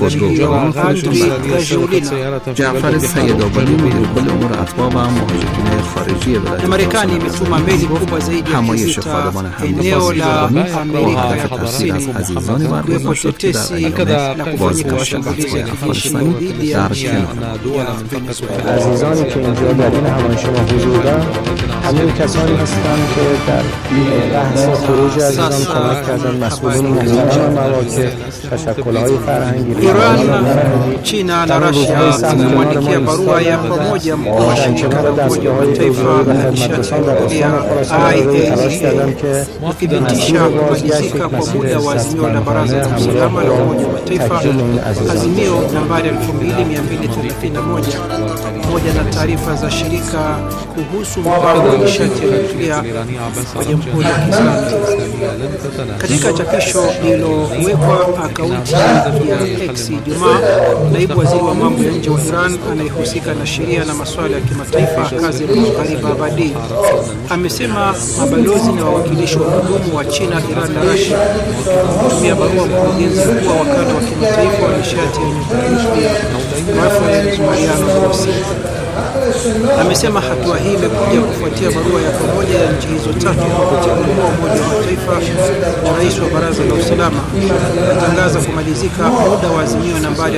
جعفر سیدآبادی مدیر کل امور اتباع و مهاجرین خارجی ولایت Marekani imetuma meli kubwa zaidi ya همایش خادمان همدلی eneo la Amerika ya Kusini عزیزان مردم که در بازگشت اتباع افغانستانی در کنار عزیزانی که اینجا در این همایش ما حضور دارند همین کسانی هستند که در بحث خروج عزیزان کمک کردن مسئولین محترم مواقع تشکل‌های فرهنگی China na Russia zimemwandikia barua ya pamoja mkuu wa shirika la Umoja wa Mataifa la nishati ya IAEA kuthibitisha kumalizika kwa muda wa azimio la Baraza la Usalama la Umoja wa Mataifa, azimio nambari 2231, pamoja na taarifa za shirika kuhusu mpango wa nishati ya nyuklia wa Jamhuri ya Kiislamu. Katika chapisho lililowekwa akaunti ya X Ijumaa, naibu waziri wa mambo ya nje wa Iran anayehusika na sheria na masuala ya kimataifa Kazim Gharibabadi amesema mabalozi na wawakilishi wa kudumu wa China, Iran na Russia kutumia barua mkurugenzi mkuu wa wakala wa kimataifa wa nishati ya nyuklia Rafael Mariano Grossi. Amesema hatua hii imekuja kufuatia barua ya pamoja ya nchi hizo tatu kwa katibu mkuu wa Umoja wa Mataifa na rais wa Baraza la Usalama kutangaza kumalizika muda wa azimio nambari 2231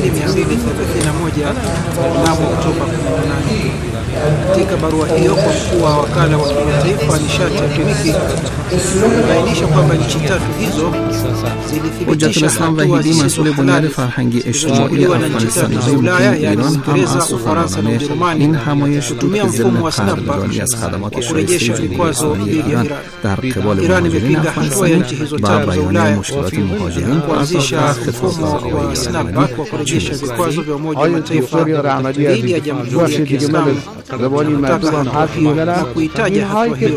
mnamo Oktoba 18. Katika barua hiyo kwa mkuu wa wakala wa kimataifa wa nishati ya atomiki imebainisha kwamba nchi tatu hizo zilithibitisha hatua مسئول بنیاد فرهنگی اجتماعی افغانستانی ایران هم از سخنرانی این همایش kutumia mfumo wa Snapback kurejesha vikwazo dhidi ya Iran. Iran imepinga hatua ya nchi hizo tatu za Ulaya kuanzisha mfumo wa Snapback wa kurejesha vikwazo vya Umoja wa Mataifa dhidi ya Jamhuri ya Kiislamu na kuitaja hatua hiyo